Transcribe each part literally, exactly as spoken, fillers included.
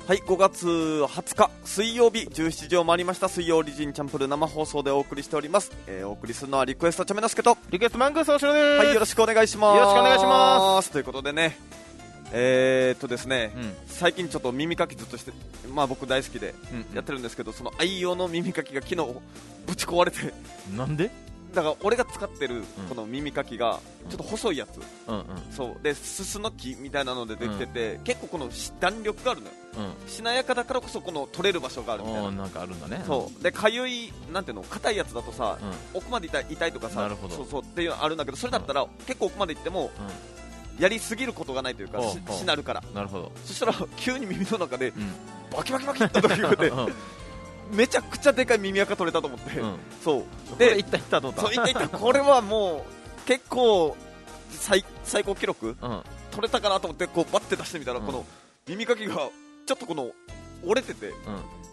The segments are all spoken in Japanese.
はい、ごがつはつか水曜日じゅうしちじを回りました。水曜リジンチャンプル生放送でお送りしております。えー、お送りするのはリクエストチャメノスケとリクエストマングースおしろです。 はい、よろしくお願いします。 よろしくお願いします。 ということでね、えーっとですね、 うん、 最近ちょっと耳かきずっとして、まあ僕大好きでやってるんですけど、 うん、 その愛用の耳かきが昨日ぶち壊れてなんで？ だから俺が使ってるこの耳かきがちょっと細いやつ、 うんうん、 そうでススの木みたいなのでできてて、うん、結構この弾力があるのよ、うん、しなやかだからこそこの取れる場所があるみたいな。 なんかあるんだね。 そうでかゆいなんていうの硬いやつだとさ、うん、奥まで痛い、痛いとかさ、そうそうっていうのあるんだけど、それだったら、うん、結構奥まで行っても、うん、やりすぎることがないというか、し, しなるから。 なるほど。 そしたら急に耳の中で、うん、バキバキバキって時が出てめちゃくちゃでかい耳垢取れたと思って、うん、そうでいったいったと思った。 そういったいったこれはもう結構 最, 最高記録、うん、取れたかなと思ってこうバッて出してみたら、うん、この耳かきがちょっとこの折れてて、うん、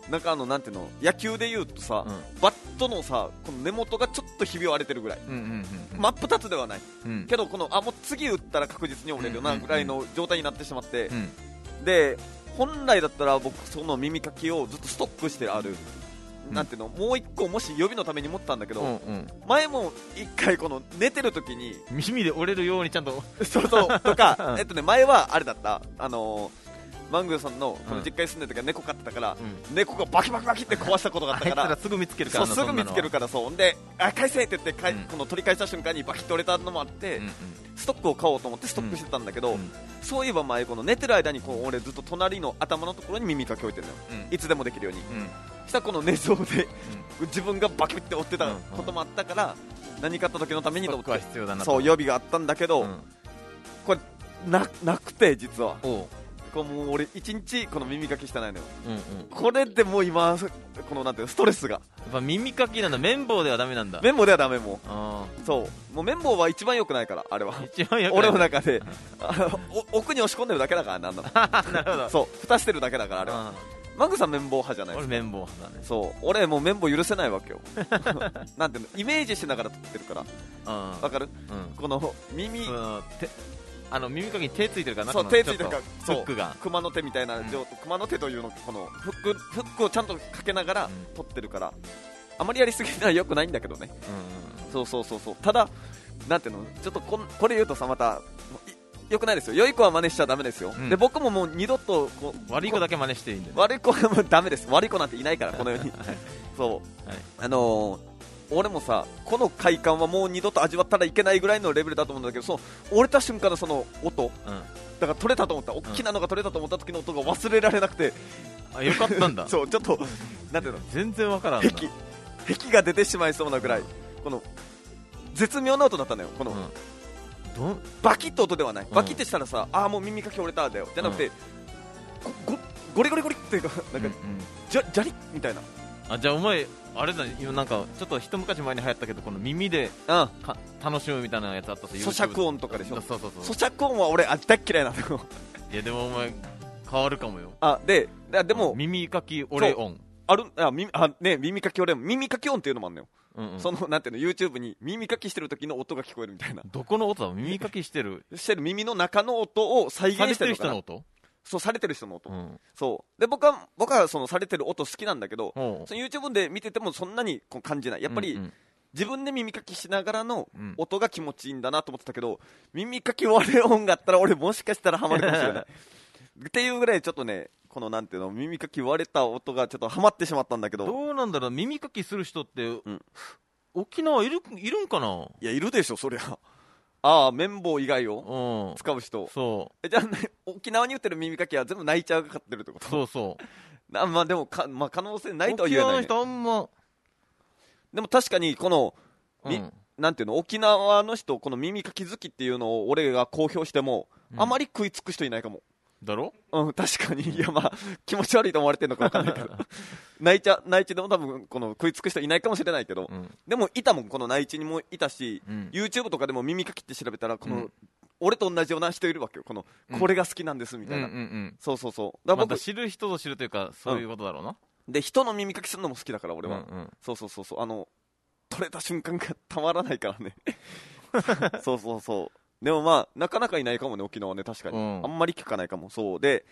なんかあのなんていうの野球でいうとさ、うん、バットのさこの根元がちょっとひび割れてるぐらい、うんうんうん、真っ二つではない、うん、けどこのあもう次打ったら確実に折れるよなぐらいの状態になってしまって、うんうん、で本来だったら僕その耳かきをずっとストックしてある、うん、なんていうのもう一個もし予備のために持ったんだけど、うんうん、前も一回この寝てる時に耳で折れるようにちゃんとそうそうとかえっとね前はあれだったあのーマングーさんのこの実家に住んでる時は猫飼ってたから、うん、猫がバキバキバキって壊したことがあったから、 あいつらすぐ見つけるからそうすぐ見つけるからそうであ返せって言ってか、うん、この取り返した瞬間にバキッと折れたのもあって、うんうん、ストックを買おうと思ってストックしてたんだけど、うん、そういえば前この寝てる間にこう俺ずっと隣の頭のところに耳かき置いてるのよ、うん、いつでもできるように、うん、したらこの寝相で、うん、自分がバキって折ってたこともあったから、うん、何かあった時のためにと思ってそう予備があったんだけど、うん、これ な, なくて実はもう俺いちにちこの耳かきしてないのよ、うんうん、これでもう今このなんていうストレスがやっぱ耳かきなんだ。綿棒ではダメなんだ。 綿棒ではダメもうそうもう綿棒は一番良くないからあれは一番良くない俺の中で奥に押し込んでるだけだからなんだなるほどそう蓋してるだけだからあれは。マグさん綿棒派じゃないですか。 俺綿棒派だね。 そう俺もう綿棒許せないわけよなんていうのイメージしながら撮ってるからわかる、うん、この耳あの耳かきに手ついてるからそう手ついてるからフックが熊の手みたいな、うん、熊の手というのこのフックフックをちゃんとかけながら取ってるから、うん、あまりやりすぎるのは良くないんだけどね、うんうん、そうそうそうそうただなんていうのちょっと こ, これ言うとさまた良くないですよ。良い子は真似しちゃダメですよ、うん、で僕ももう二度とこ悪い子だけ真似していいんだよ、ね、 悪い子はもうダメです。悪い子なんていないからこの世にそう、はい、あのー俺もさこの快感はもう二度と味わったらいけないぐらいのレベルだと思うんだけど、その折れた瞬間のその音、うん、だから取れたと思った大きなのが取れたと思った時の音が忘れられなくて、 うん、あよかったんだそうちょっとなんていうの全然わからんな壁壁が出てしまいそうなぐらい、うん、この絶妙な音だったのよ。この、うん、バキッと音ではない、うん、バキッてしたらさあーもう耳かき折れただよじゃなくて、うん、ゴ, ゴリゴリゴリっていうかなんか、うんうん、じゃじゃりみたいな。 あじゃあお前あれだね今なんかちょっと一昔前に流行ったけどこの耳でか楽しむみたいなやつあったと。 咀嚼音とかでしょ。 そうそうそう咀嚼音は俺あ大っ嫌いなのよいやでもお前変わるかもよ。 あででも耳かきオレ音あるあ耳あね耳かきオレ音耳かき音っていうのもあるのよ、うんうん、そのなんていうの YouTube に耳かきしてる時の音が聞こえるみたいな。 どこの音だ耳かきしてるしてる耳の中の音を再現してるのかな。 されてる人の音そうされてる人の音、うん、そうで僕は僕はそのされてる音好きなんだけど、その YouTube で見ててもそんなにこう感じない。やっぱり、うんうん、自分で耳かきしながらの音が気持ちいいんだなと思ってたけど、うん、耳かき割れ音があったら俺もしかしたらハマるかもしれないっていうぐらいちょっとねこのなんていうの耳かき割れた音がちょっとハマってしまったんだけど。 どうなんだろう耳かきする人って、うん、沖縄いるいるんかな。 いやいるでしょそりゃ。ああ綿棒以外を使う人、うん、 そうえじゃあ、ね、沖縄に売ってる耳かきは全部泣いちゃうがかってるってこと。 そうそうなまあでもか、まあ、可能性ないとは言えない、ね、 沖縄の人あんまでも確かにこの、うん、なんていうの沖縄の人この耳かき好きっていうのを俺が公表しても、うん、あまり食いつく人いないかも。 だろ。 うん確かに。いやまあ気持ち悪いと思われてるのか分かんないけど内地内地でも多分この食いつく人いないかもしれないけど、うん、でもいたもんこの内地にもいたし、うん、YouTube とかでも耳かきって調べたらこの、うん、俺と同じような人いるわけよ。この、うん、これが好きなんですみたいな、うんうんうん、そうそうそうだから僕、 また知る人ぞ知るというかそういうことだろうな、 うん、で人の耳かきするのも好きだから俺は、うんうん、そうそうそうそうあの取れた瞬間がたまらないからねそうそうそうでもまあなかなかいないかもね沖縄ね確かに、うん、あんまり聞かないかも。そうで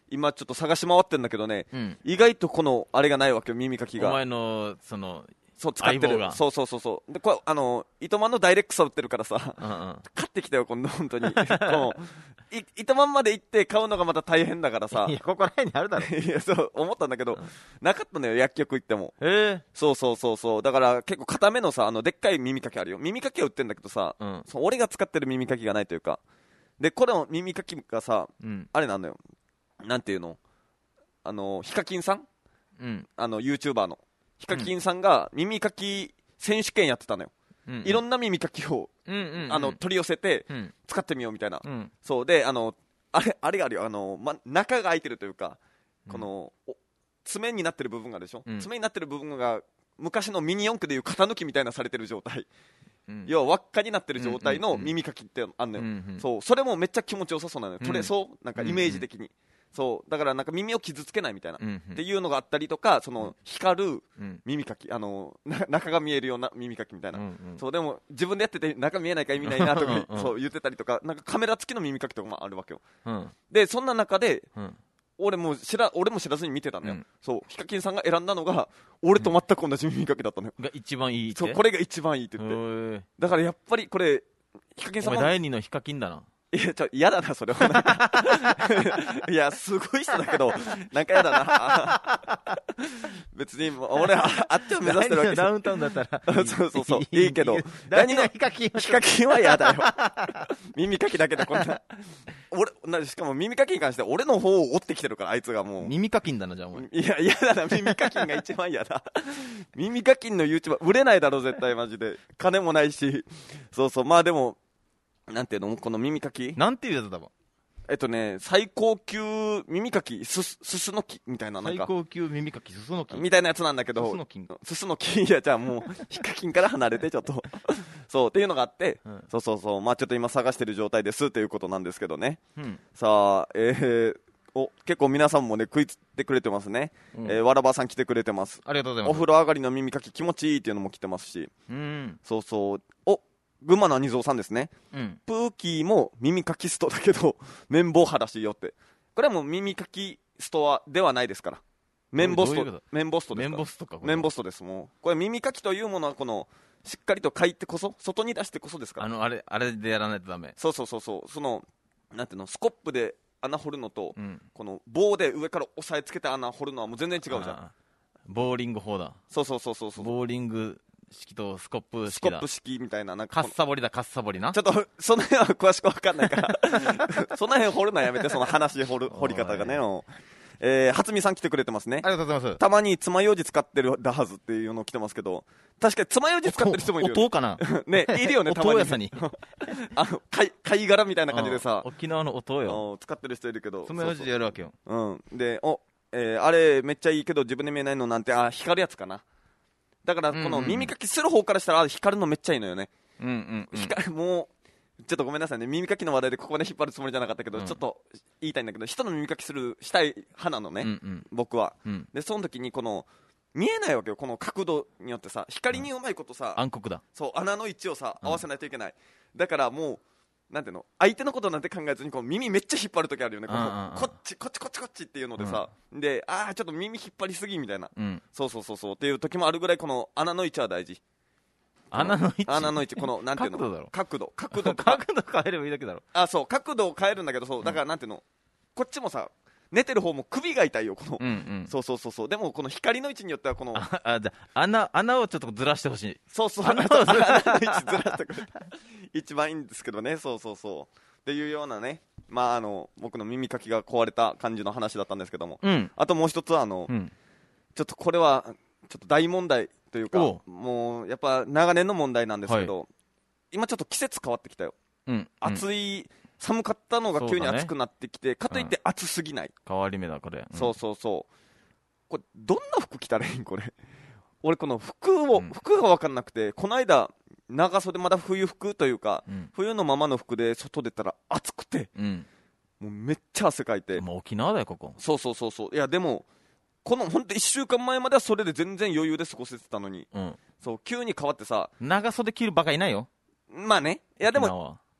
今ちょっと探し回ってんだけどね、 うん、 意外とこのあれがないわけよ、耳かきが。 お前のそのそう使ってる、そうそうそうそう。でこれあの糸満のダイレックス売ってるからさ、うんうん、買ってきたよ今度本当に。このい糸満まで行って買うのがまた大変だからさ。 いやここら辺にあるだろ。 いやそう思ったんだけど、うん、なかったのよ薬局行っても。 へえ。 そうそうそうそう。だから結構固めのさあのでっかい耳かきあるよ。耳かきは売ってるんだけどさ、うん、そう俺が使ってる耳かきがないというか。でこの耳かきがさ、うん、あれなんだよ。なんていうの、あのヒカキンさん、うん、あの YouTuber のヒカキンさんが耳かき選手権やってたのよ、うんうん、いろんな耳かきを、うんうんうん、あの取り寄せて使ってみようみたいな、うん、そうであのあれあれがあるよ、あの、ま、中が開いてるというか、うん、この爪になってる部分があるでしょ、うん、爪になってる部分が昔のミニ四駆でいう型抜きみたいなされてる状態、うん、要は輪っかになってる状態の耳かきってあんのよ、うんうん、そうそれもめっちゃ気持ちよさそうなのよ、取れそう、なんかイメージ的に、うんうん、そうだからなんか耳を傷つけないみたいな、うんうん、っていうのがあったりとか、その光る耳かき、あの中が見えるような耳かきみたいな、うんうん、そうでも自分でやってて中見えないか意味ないなとかそう言ってたりとか、なんかカメラ付きの耳かきとかもあるわけよ、うん、でそんな中で、うん、俺も知ら俺も知らずに見てたのよ、うん、そうヒカキンさんが選んだのが俺と全く同じ耳かきだったのよ、 が一番いいって、 そうこれが一番いいって言って、だからやっぱりこれヒカキンさんも第二のヒカキンだな。 いや、ちょ、嫌だな、それは。いや、すごい人だけど、なんか嫌だな。別に、俺、あっちを目指してるわけダウンタウンだったら。 そうそうそう、いいけど、 第二のヒカキンヒカキンは嫌だよ。耳かきだけでこんな。俺、なしかも耳かきに関して俺の方を追ってきてるから、あいつがもう。 耳かきんだな、じゃあ、お前。 いや、嫌だな、耳かきんが一番嫌だ。耳かきんの YouTuber、売れないだろ、絶対、マジで。金もないし。そうそう、まあでも、なんていうのこの耳かきなんていうやつだわ。 えっとね最高級耳かきすすすの木みたいな、なんか最高級耳かきすすの木みたいなやつなんだけど、すすの木すすの木いやじゃあもうヒカキンから離れてちょっとそうっていうのがあって、うん、そうそうそうまあちょっと今探してる状態ですっていうことなんですけどね、うん、さあえーお結構皆さんもね食いつってくれてますね、うん、えー、わらばさん来てくれてます。 ありがとうございます。 お風呂上がりの耳かき気持ちいいっていうのも来てますし、うん、そうそうお群馬のアニゾーさんですね、うん、プーキーも耳かきストだけど綿棒派らしいよって。これはもう耳かきストアではないですから、綿棒スト綿棒ストですから、 綿棒ストか綿棒ストです。もうこれ耳かきというものはこのしっかりと書いてこそ外に出してこそですから、 あのあれあれでやらないとダメ。 そうそうそうそうそのなんていうのスコップで穴掘るのと、うん、この棒で上から押さえつけて穴掘るのはもう全然違うじゃん。 ボーリング法だ。 そうそうそうそうそうボーリング式とスコップ式だ。 スコップ式みたいな、なんかカッサボリだカッサボリな。 ちょっとその辺は詳しく分かんないからその辺掘るのやめて、その話掘る掘り方がね。えー、初見さん来てくれてますね。 ありがとうございます。 たまに爪楊枝使ってるだはずっていうの来てますけど、確かに爪楊枝使ってる人もいるよね。 音かなね、いるよね、たまに。 音屋さんにあの貝貝殻みたいな感じでさ、 沖縄の音よ。 使ってる人いるけど、 爪楊枝でやるわけよ。 そうそう、うん、でお、えー、あれめっちゃいいけど自分で見えないのなんて、あ光るやつかな。だからこの耳かきする方からしたら光るのめっちゃいいのよね。うんうんうん、光もうちょっとごめんなさいね、耳かきの話題でここで引っ張るつもりじゃなかったけど、うん、ちょっと言いたいんだけど、人の耳かきするしたい派なのね、うんうん、僕は、うん、でその時にこの見えないわけよ、この角度によってさ、光にうまいことさ、 うん、暗黒だ。 そう穴の位置をさ合わせないといけない、うん、だからもうなんていうの、相手のことなんて考えずにこう耳めっちゃ引っ張るときあるよね、こ, こっちこっちこっちこっちっていうのでさ、うん、でああちょっと耳引っ張りすぎみたいな、うん、そうそうそうそうっていう時もあるぐらい、この穴の位置は大事。 穴の位置穴の位置このなんていうの、 角度だろ、 角度角度角度変えればいいだけだろ。 あそう角度を変えるんだけど、そうだからなんていうの、こっちもさ寝てる方も首が痛いよ、この、うんうん、そうそうそうそう。でもこの光の位置によってはこのああじゃ穴穴をちょっとずらしてほしい。 そうそう穴をずら穴の位置ずらしてくれた一番いいんですけどね。そうそうそうっていうようなね、まああの僕の耳かきが壊れた感じの話だったんですけども、うん、あともう一つはあの、うん、ちょっとこれはちょっと大問題というか、もうやっぱ長年の問題なんですけど、はい、今ちょっと季節変わってきたよ、うん、暑い寒かったのが急に暑くなってきて、ね、かといって暑すぎない、 うん、変わり目だこれ、 うん、そうそうそう。これどんな服着たらいいんこれ俺この服を、うん、服が分かんなくて、この間長袖まだ冬服というか、うん、冬のままの服で外出たら暑くて、うん、もうめっちゃ汗かいて、 もう沖縄だよここ。 そうそうそうそう。いやでもこの本当いっしゅうかんまえまではそれで全然余裕で過ごせてたのに、うん、そう急に変わってさ、 長袖着るバカいないよ。 まあね、いやでも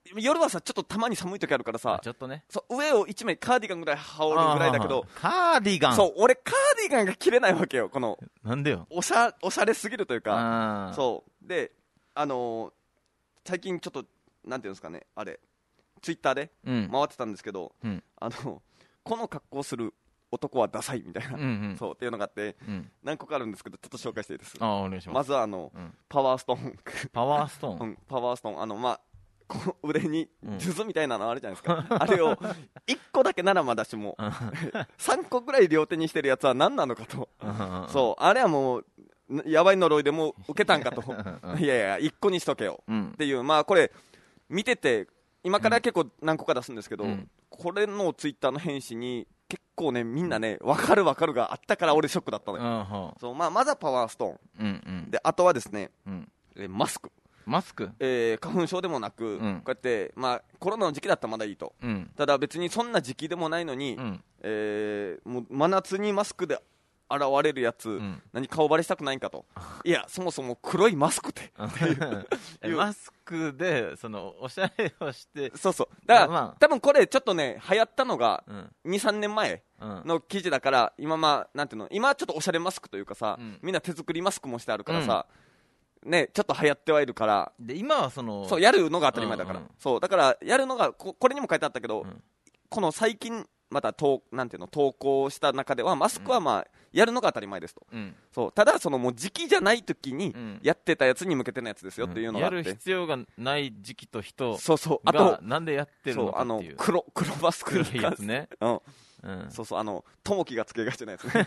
夜はさちょっとたまに寒い時あるからさ、 ちょっとね、 そう上をいちまいカーディガンぐらい羽織るぐらいだけど、 カーディガン、 そう俺カーディガンが着れないわけよ。このなんでよ、 おしゃおしゃれすぎるというか、そうであのー、最近ちょっとなんていうんですかね、あれツイッターで回ってたんですけど、うん、あのこの格好する男はダサいみたいな、うんうん、そうっていうのがあって、うん、何個かあるんですけどちょっと紹介していいです。 あ、お願いします。 まずはあの、うん、パワーストーンパワーストーン、 うん、パワーストーン、あのまあこの腕に数珠みたいなのあるじゃないですか、うん、あれをいっこだけならまだしもさんこぐらい両手にしてるやつは何なのかとそうあれはもうやばい呪いでも受けたんかといやいやいっこにしとけよ、うん、っていう、まあこれ見てて今から結構何個か出すんですけど、うん、これのツイッターの返信に結構ねみんなね分かる分かるがあったから俺ショックだったのよ、うん、そうまあ、まずはパワーストーン、うんうん、であとはですね、うん、えマスクマスク、 えー、花粉症でもなく、うん、こうやって、まあ、コロナの時期だったらまだいいと、うん、ただ別にそんな時期でもないのに、うん、えー、もう真夏にマスクで現れるやつ、うん、何顔バレしたくないんかといやそもそも黒いマスクってマスクでそのおしゃれをしてそうそうだから、まあ、多分これちょっとね流行ったのが、うん、にさんねんまえの記事だから今まあなんていうの今ちょっとおしゃれマスクというかさ、うん、みんな手作りマスクもしてあるからさ、うんね、ちょっと流行ってはいるからで今はそのそうやるのが当たり前だから、うんうん、そうだからやるのが こ, これにも書いてあったけど、うん、この最近またとなんていうの投稿した中ではマスクはまあ、うん、やるのが当たり前ですと、うん、そうただそのもう時期じゃない時にやってたやつに向けてのやつですよっていうのがあって、うん、 やる必要がない時期と人がそうそうあとなんでやってるのかっていうそうあの 黒, 黒マスク黒いやつね、 うんうん、そうそうあの友樹がつけがちなやつね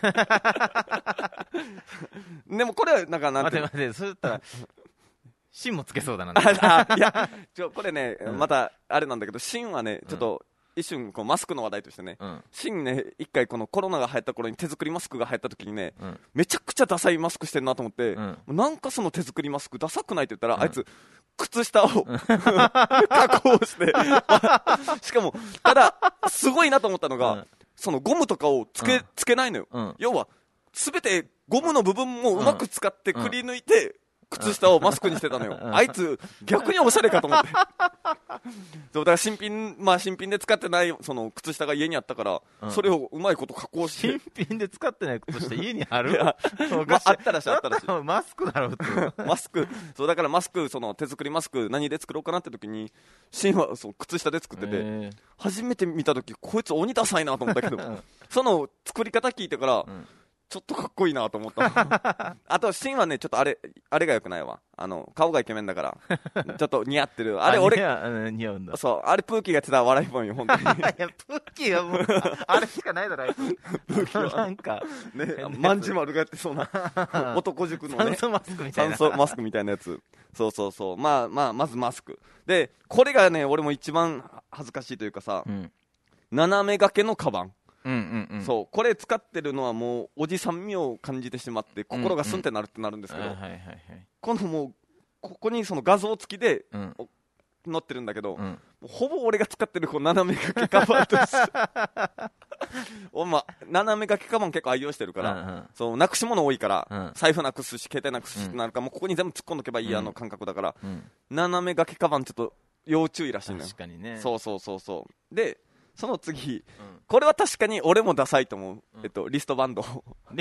でもこれはなんかなんて待って待ってそれだったら芯もつけそうだないやちょこれね、うん、またあれなんだけど芯はねちょっと、うん、一瞬こうマスクの話題としてね、うん、芯ね一回このコロナが流行った頃に手作りマスクが流行った時にね、うん、めちゃくちゃダサいマスクしてるなと思って、うん、なんかその手作りマスクダサくないって言ったら、うん、あいつ靴下を加工してしかもただすごいなと思ったのが、うん、そのゴムとかをつけ、うん、つけないのよ、うん、要は全てゴムの部分もうまく使ってくり抜いて、うん靴下をマスクにしてたのよあいつ逆におしゃれかと思ってそうだから新品、まあ、新品で使ってないその靴下が家にあったから、うん、それをうまいこと加工して新品で使ってない靴下家にあるまあ、あったらしいあったらしいマスクだろうってマスクそうだからマスクその手作りマスク何で作ろうかなって時に新はそう靴下で作ってて初めて見た時こいつ鬼ダサいなと思ったけどその作り方聞いてから、うんちょっとかっこいいなと思ったあとシンはねちょっとあれあれがよくないわあの顔がイケメンだからちょっと似合ってるあれ俺似合うんだそうあれプーキーがやってた笑いもんよ本当にいやプーキーはもうあれしかないだろプーキーはなんかねまんじまるがやってそうな男塾のね酸素マスクみたいな酸素マスクみたいなやつそうそうそうまあまあまずマスクでこれがね俺も一番恥ずかしいというかさ、うん、斜め掛けのカバンうんうんうん、そうこれ使ってるのはもうおじさん味を感じてしまって心がスンってなるってなるんですけど、このもうここにその画像付きで、うん、載ってるんだけど、うん、ほぼ俺が使ってるこう斜め掛けカバンとお、まあ、斜め掛けカバン結構愛用してるから、うんうん、そうなくし物多いから、うん、財布なくすし携帯なくすしってなるから、うん、もうここに全部突っ込んどけばいいあの感覚だから、うん、斜め掛けカバンちょっと要注意らしいのよ。 確かにね。 そうそうそうそうでその次、うん、これは確かに俺もダサいと思う、うん、えっと、リストバンド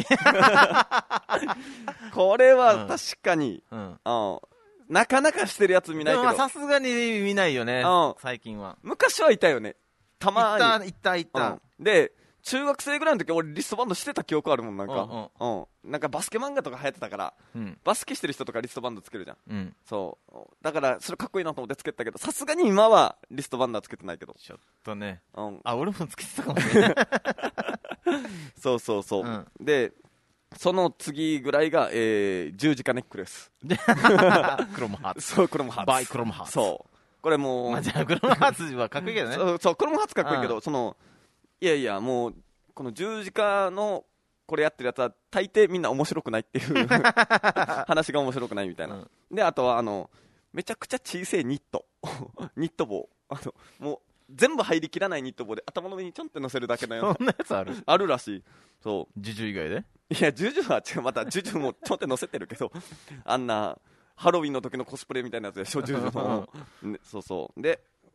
これは確かに、うん、うん、なかなかしてるやつ見ないけどさすがに見ないよね、うん、最近は。 昔はいたよねたまにいたいたいた、 うん、で中学生ぐらいの時俺リストバンドしてた記憶あるもんなんか、うんうんうん、なんかバスケ漫画とか流行ってたから、うん、バスケしてる人とかリストバンドつけるじゃん、うん、そうだからそれかっこいいなと思ってつけてたけどさすがに今はリストバンドはつけてないけどちょっとね、うん、あ俺もつけてたかもしれないそうそうそう、うん、でその次ぐらいが、えー、十字架ネックレスクロムハーツそうクロムハーツバイクロムハーツそうこれもう、 まあ、じゃあクロムハーツはかっこいいけどねそうそうクロムハーツかっこいいけど、うん、そのいやいやもうこの十字架のこれやってるやつは大抵みんな面白くないっていう話が面白くないみたいな、うん、であとはあのめちゃくちゃ小さいニットニット帽あのもう全部入りきらないニット帽で頭の上にちょんって乗せるだけのやつそんなやつあるあるらしい。そうジュジュ以外でいやジュジュは違うまたジュジュもちょんって乗せてるけどあんなハロウィンの時のコスプレみたいなやつでしょジュジュの、ね、そうそうで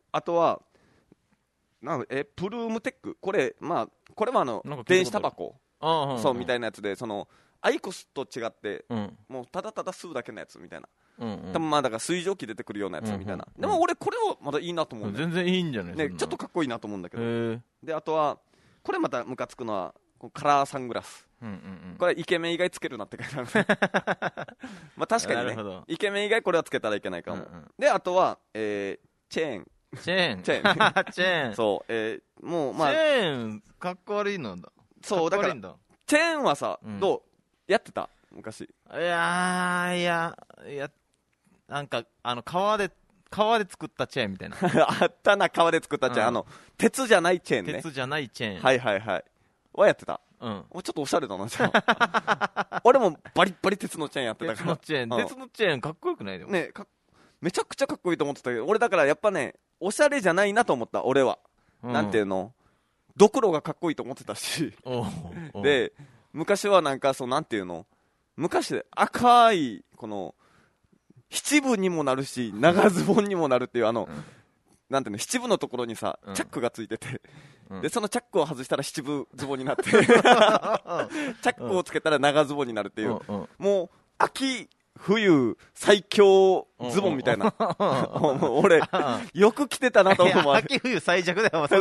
あとはなんかえプルームテック、これまあこれはあの電子タバコそうみたいなやつで、そのアイコスと違って、うん、もうただただ吸うだけのやつみたいな、うんうん、多分まあだから水蒸気出てくるようなやつみたいな、うんうん、でも俺これはまだいいなと思うんだよ、 全然いいんじゃない、 ね、ちょっとかっこいいなと思うんだけど。であとはこれまたムカつくのはカラーサングラス、うんうんうん、これイケメン以外つけるなって書いてあるまあ確かにねイケメン以外これはつけたらいけないかも、うんうん、であとは、えー、チェーンチェーンチェーンチェーンそう、えー、もうまあチェーンかっこ悪いのだ、 そうだからチェーンはさ、うん、どうやってた昔。いやーいやいやなんかあの革で革で作ったチェーンみたいなあったな、革で作ったチェーン、うん、あの鉄じゃないチェーンね、 鉄じゃないチェーン、 はいはいはいはやってた、うん、ちょっとおしゃれだなじゃあ俺もバリッバリ鉄のチェーンやってたから、 鉄のチェーン、うん、鉄のチェーンかっこよくないでもね、かめちゃくちゃかっこいいと思ってたけど、俺だからやっぱねおしゃれじゃないなと思った俺は、うん、なんていうのドクロがかっこいいと思ってたしで昔はなんかそうなんていうの昔で赤いこの七分にもなるし長ズボンにもなるっていうあの、うん、なんていうの七分のところにさ、うん、チャックがついてて、うん、でそのチャックを外したら七分ズボンになってチャックをつけたら長ズボンになるっていう、うん、もう秋冬最強ズボンみたいな、うんうん、俺よく着てたなと思う。 秋冬最弱だよ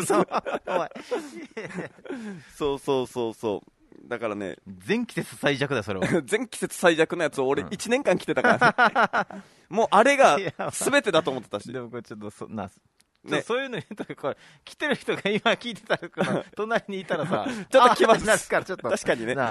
そうそうそうそうだからね全季節最弱だよそれは全季節最弱のやつを俺いちねんかん着てたからね、うん、もうあれが全てだと思ってたしでもこれちょっとそなね、そういうの言うとこれ来てる人が今聞いてたら隣にいたらさちょっと気まずなるからちょっと確かにね、うん、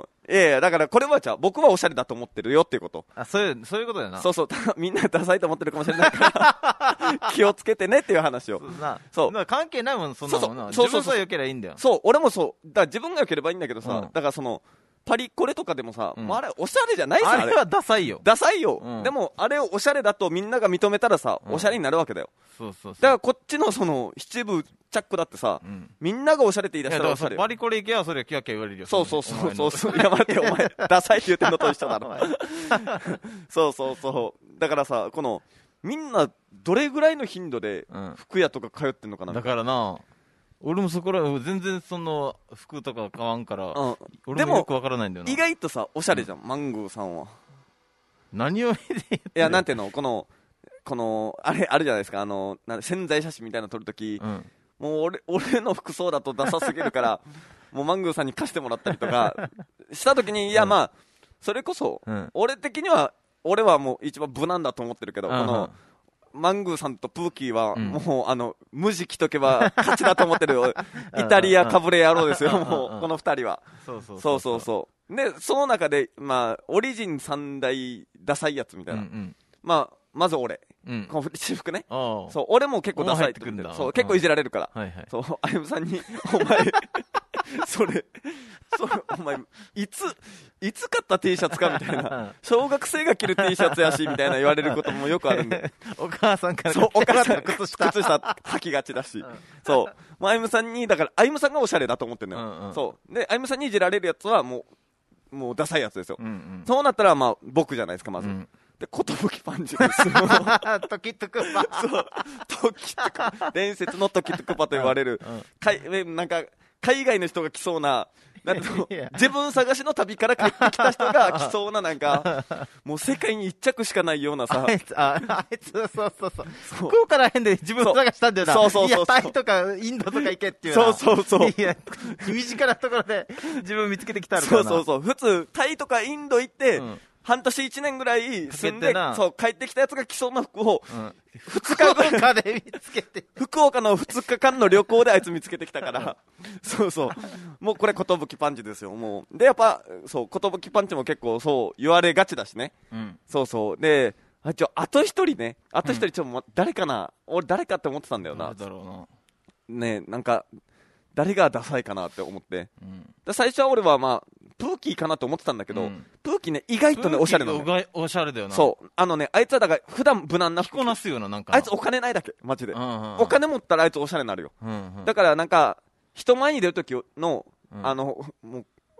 いやいやだからこれはじゃあ僕はおしゃれだと思ってるよっていうこと。 あそういうそういうことだよな。 そうそうみんなダサいと思ってるかもしれないから気をつけてねっていう話を。 そうなそう関係ないもんそんなもんな。自分さえ良ければいいんだよ。 そう俺もそうだから自分が良ければいいんだけどさ、うん、だからそのパリコレとかでもさ、うん、もうあれおしゃれじゃないさ、 あれはダサいよダサいよ、うん、でもあれをおしゃれだとみんなが認めたらさ、うん、おしゃれになるわけだよ。 そうそうそうだからこっちのその七分チャックだってさ、うん、みんながおしゃれって言い出したらおしゃれよ。 パリコレ行けばそれはキャキャ言われるよ。 そうそうそうそうそういや待ってお前ダサいって言ってんのと一緒だろそうそうそうだからさこのみんなどれぐらいの頻度で服屋とか通ってんのかな、 うん、だからな俺もそこら全然その服とか買わんから、うん、俺もよくわからないんだよな。 意外とさおしゃれじゃん、うん、マングーさんは何を見ていやなんていうのこのこのあれあるじゃないですかあのなん宣材写真みたいなの撮るとき、うん、もう 俺, 俺の服装だとダサすぎるからもうマングーさんに貸してもらったりとかしたときにいやまあそれこそ、うん、俺的には俺はもう一番無難だと思ってるけど、うん、このマングーさんとプーキーはもう、うん、あの無地着とけば勝ちだと思ってるイタリアかぶれ野郎ですよもうこのふたりは。 そうそうそうそうそうでその中でまあオリジン三大ダサいやつみたいな、うんうん、まあまず俺、うん、この私服ねそう俺も結構ダサいって言ってるそう結構いじられるから、はいはい、そうあゆむさんにお前それそれお前いついつ買った T シャツかみたいな小学生が着る T シャツやしみたいな言われることもよくあるんでお母さんからそうお母さん靴下靴下履きがちだし、うん、そうあゆむさんにだからあゆむさんがおしゃれだと思ってるのよ、うんうん、そうであゆむさんにいじられるやつはもうもうダサいやつですよ、うんうん、そうなったらまあ僕じゃないですかまず、うんで、ことぶきパンチですよ。 トキトクパ。 そう。トキトクパ。伝説のトキトクパと言われる、うんうん、かいなんか、海外の人が来そうな、なん自分探しの旅から帰ってきた人が来そうな、なんか、もう世界に一着しかないようなさ。 あいつ、あ、あいつ、そうそうそう。福岡らへんで自分探したんだよな。 そうそうそうそう。 いや、タイとかインドとか行けっていうそうそうそう。 いや、身近なところで自分見つけてきたのかな。 そうそうそう。普通、タイとかインド行って、うん半年いちねんぐらい住んでそう帰ってきたやつが着そうな服をふつかぐらい、 うん、福岡で見つけて福岡のふつかかんの旅行であいつ見つけてきたからそうそうもうこれ寿パンチですよもうでやっぱそう寿パンチも結構そう言われがちだしね、うん、そうそうであちょあと一人ねあと一人ちょ、うん、誰かな俺誰かって思ってたんだよな。 誰だろうなねなんか誰がダサいかなって思って、うん、で最初は俺はまあプーキーかなと思ってたんだけど、うん、プーキーね意外とねおしゃれなのね。おしゃれだよな。 そうあのねあいつはだから普段無難な着こなすよななんかあいつお金ないだけマジで、うんうんうん、お金持ったらあいつおしゃれになるよ、うんうん、だからなんか人前に出る時の、うん、あのもう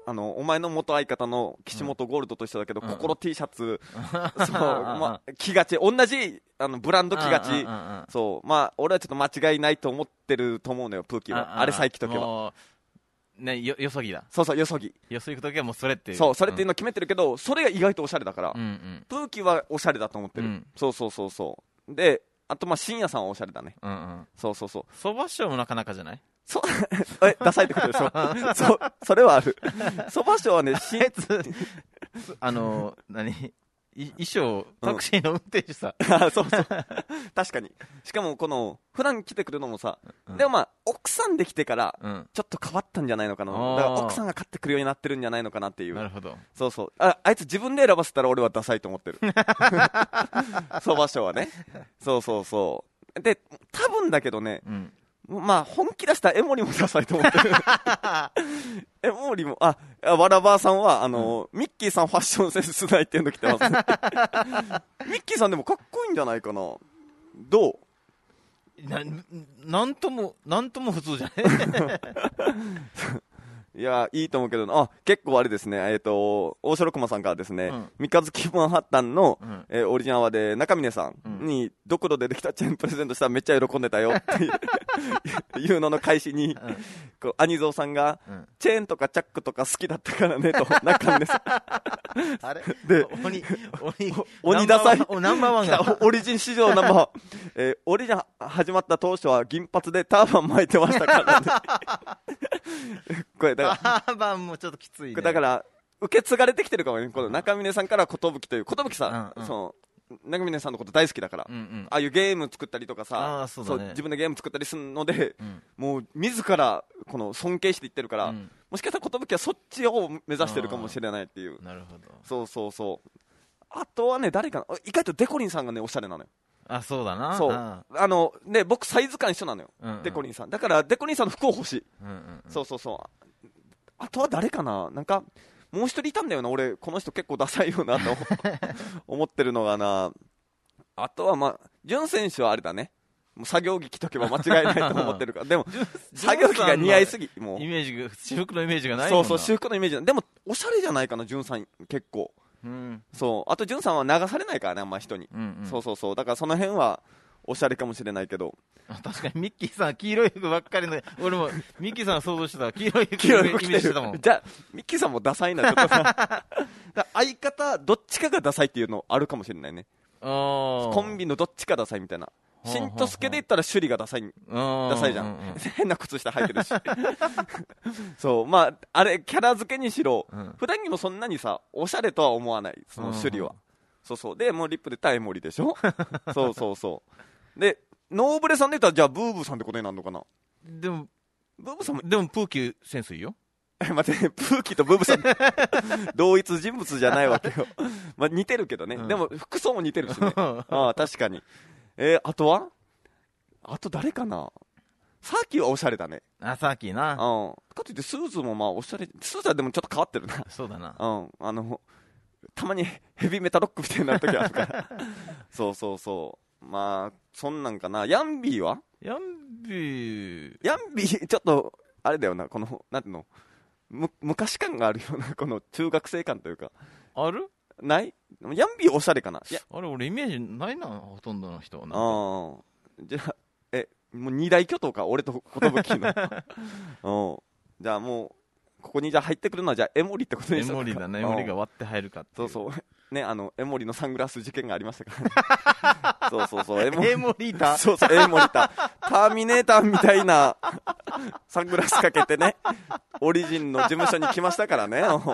あのお前の元相方の岸本ゴールドと一緒だけど、うん、心 T シャツ、うん、そう、ま、着がち、同じあのブランド着がち、うんうんうん、そう、まあ俺はちょっと間違いないと思ってると思うのよ、プーキーは。あ, あれさえ着とけば。 ね、よ、よそぎだ。 そうそう、よそぎ。 よそぎくときはもうそれっていう。 そう、それっていうの決めてるけど、うん、それが意外とおしゃれだから、 うんうん、 プーキーはおしゃれだと思ってる。うん、そうそうそうそう。で、あとまあ深夜さんはおしゃれだね。 うんうん、 そうそうそう。 そば師匠もなかなかじゃない？ そ、え、ダサいってことでしょそ、それはある。そば師匠はね、しあの、何衣装、タクシーの運転手さ、 うん、あ、そうそう、確かに。しかもこの普段来てくるのもさ、うん、でもまあ奥さんできてからちょっと変わったんじゃないのかな、うん、だから奥さんが買ってくるようになってるんじゃないのかなっていう。 なるほど。 そうそう、あ、あいつ自分で選ばせたら俺はダサいと思ってる。そば師匠はね。そうそうそう。で多分だけどね、うん、まあ本気出したらエモリもダサいと思ってる。エモリも、あ、わらばーさんはあの、うん、ミッキーさんファッションセンスないっていうの来てます。ミッキーさんでもかっこいいんじゃないかな。どう？ な、なんともなんとも普通じゃない。 いや、いいと思うけど、あ、結構あれですね、えっ、ー、と、大城駒さんからですね、うん、三日月マンハッタンの、うん、えー、オリジナル話で中峰さんに、ドクロでできたチェーンプレゼントしたらめっちゃ喜んでたよっていういうのの開始に、うん、こう兄蔵さんが、うん、チェーンとかチャックとか好きだったからねと、中峰さん。 あれで、 鬼、鬼、 鬼ダサい。 ナンバーワンが。 オリジン史上ナンバーワン。えー、オリジン始まった当初は銀髪でターバン巻いてましたからね。これだからターバンもちょっときついね。 だから受け継がれてきてるかもね、この中峰さんから寿という寿さ、うんうん、そう中峰さんのこと大好きだから、うんうん、ああいうゲーム作ったりとかさ、 あ そうだね、 そう自分でゲーム作ったりするので、うん、もう自らこの尊敬して言ってるから、うん、もしかしたら寿はそっちを目指してるかもしれないっていう。 なるほど。 そうそうそう。あとはね、誰かな、意外とデコリンさんがねおしゃれなのよ。 あ、そうだな。 そう、あのね、僕サイズ感一緒なのよ、うんうん、デコリンさんだからデコリンさんの服を欲しい、うんうんうん、そうそうそう。あとは誰かな、なんかもう一人いたんだよな、俺この人結構ダサいよなと思ってるのがな。あとはまあ潤選手はあれだね、もう作業着着とけば間違いないと思ってるから。でも作業着が似合いすぎ、もうイメージが私服のイメージがないもんな。そうそう、私服のイメージ。でもおしゃれじゃないかな潤さん結構、うん、そうあと潤さんは流されないからねあんま人に、うんうん、そうそうそう、だからその辺はおしゃれかもしれないけど。 確かにミッキーさん黄色い服ばっかりの俺もミッキーさん想像してた黄色い服のイメージしてたもん。 じゃあミッキーさんもダサいなちょっとさ相方どっちかがダサいっていうのあるかもしれないね。 あコンビのどっちかダサいみたいな。しんとすけで言ったら趣里がダサいダサいじゃん、うんうん、変な靴下履いてるしそう、まああれキャラ付けにしろ、うん、普段にもそんなにさおしゃれとは思わない、その趣里は、うんうん、そうそう。でもうリップでタイモリでしょそうそうそうでノーブレさんで言ったらじゃあブーブーさんってことになるのかな。 でもブーブーさんもでもプーキーセンスいいよ。 待って、プーキーとブーブーさん同一人物じゃないわけよ。まあ似てるけどね、うん、でも服装も似てるしねああ確かに。えー、あとはあと誰かな。サーキーはおしゃれだね。 あ、サーキーな。 うん。かといってスーズもまあおしゃれ。スーズはでもちょっと変わってるな。 そうだな。 うん。あのたまにヘビーメタロックみたいになる時あるからそうそうそう。まあそんなんかな。ヤンビーはヤンビーヤンビーちょっとあれだよな、このなんていうの、む昔感があるような、この中学生感というか。 あるない。ヤンビーおしゃれかな。いやあれ俺イメージないな、ほとんどの人は。 ああ、じゃあえもう二大巨頭か、俺と寿のうん。じゃあもうここにじゃあ入ってくるのはじゃあエモリってことにしようか。 エモリだね。エモリが割って入るかって。 そうそうね、あのエモリのサングラス事件がありましたからそうそうそう、エモ, エモリタそうそうエモリタターミネーターみたいなサングラスかけてねオリジンの事務所に来ましたからねやっ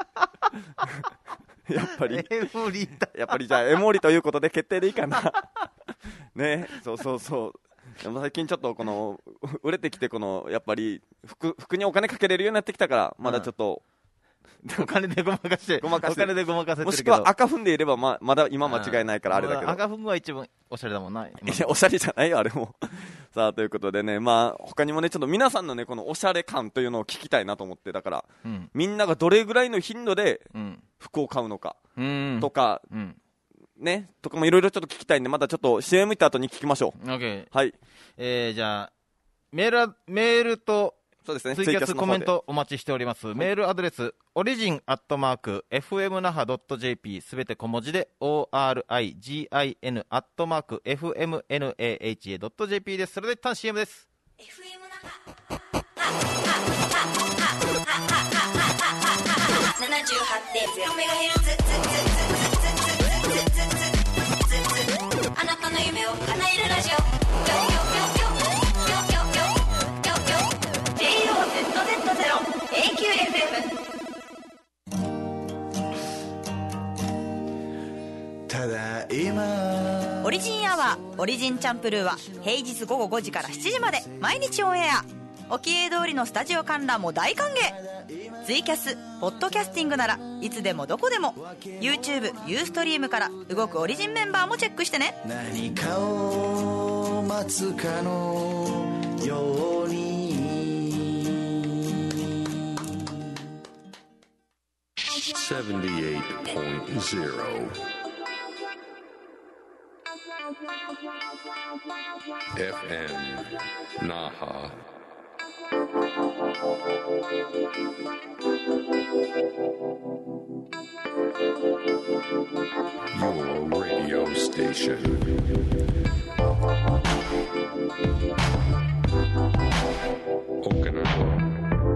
ぱりエモリタやっぱりじゃあエモリということで決定でいいかなね。そうそうそう。でも最近ちょっとこの売れてきて、このやっぱり 服, 服にお金かけれるようになってきたから、まだちょっと、 うん、お金でごまかしてごまかしてお金でごまかせてるけど、 もしくは赤踏んでいれば ま, まだ今間違いないからあれだけど、 赤踏は一番おしゃれだもんな。いやおしゃれじゃないよあれもさあということでね、まあ他にもねちょっと皆さんのねこのおしゃれ感というのを聞きたいなと思って、だから、うん、みんながどれぐらいの頻度で服を買うのかとか、うんうんね、とかもいろいろちょっと聞きたいんで、またちょっと シーエム 見た後に聞きましょう。 OK。 はい。 えー、じゃあメールメールとそうですね、 ツイキャスコメントお待ちしております、はい、メールアドレスオリジンアットマーク エフエムナハドットジェーピー すべて小文字で オーアールアイジーアイエヌ アットマーク エフエムナハドットジェーピー です。それで一旦 シーエム です。 エフエム ナななじゅうはちてんゼロメガヘルツあなたの夢を叶えるラジオ ジェイオーゼットゼットゼロ エーキューエフエム ただいまオリジンアワーオリジンチャンプルーは平日午後ごじからしちじまで毎日オンエア。おきえ通りのスタジオ観覧も大歓迎。ツイキャスポッドキャスティングならいつでもどこでも YouTube、ユーストリームから動くオリジンメンバーもチェックしてね。 何かを待つかのようにセブンティーエイトポイントゼロ エフエム Naha Your radio station Okinawa。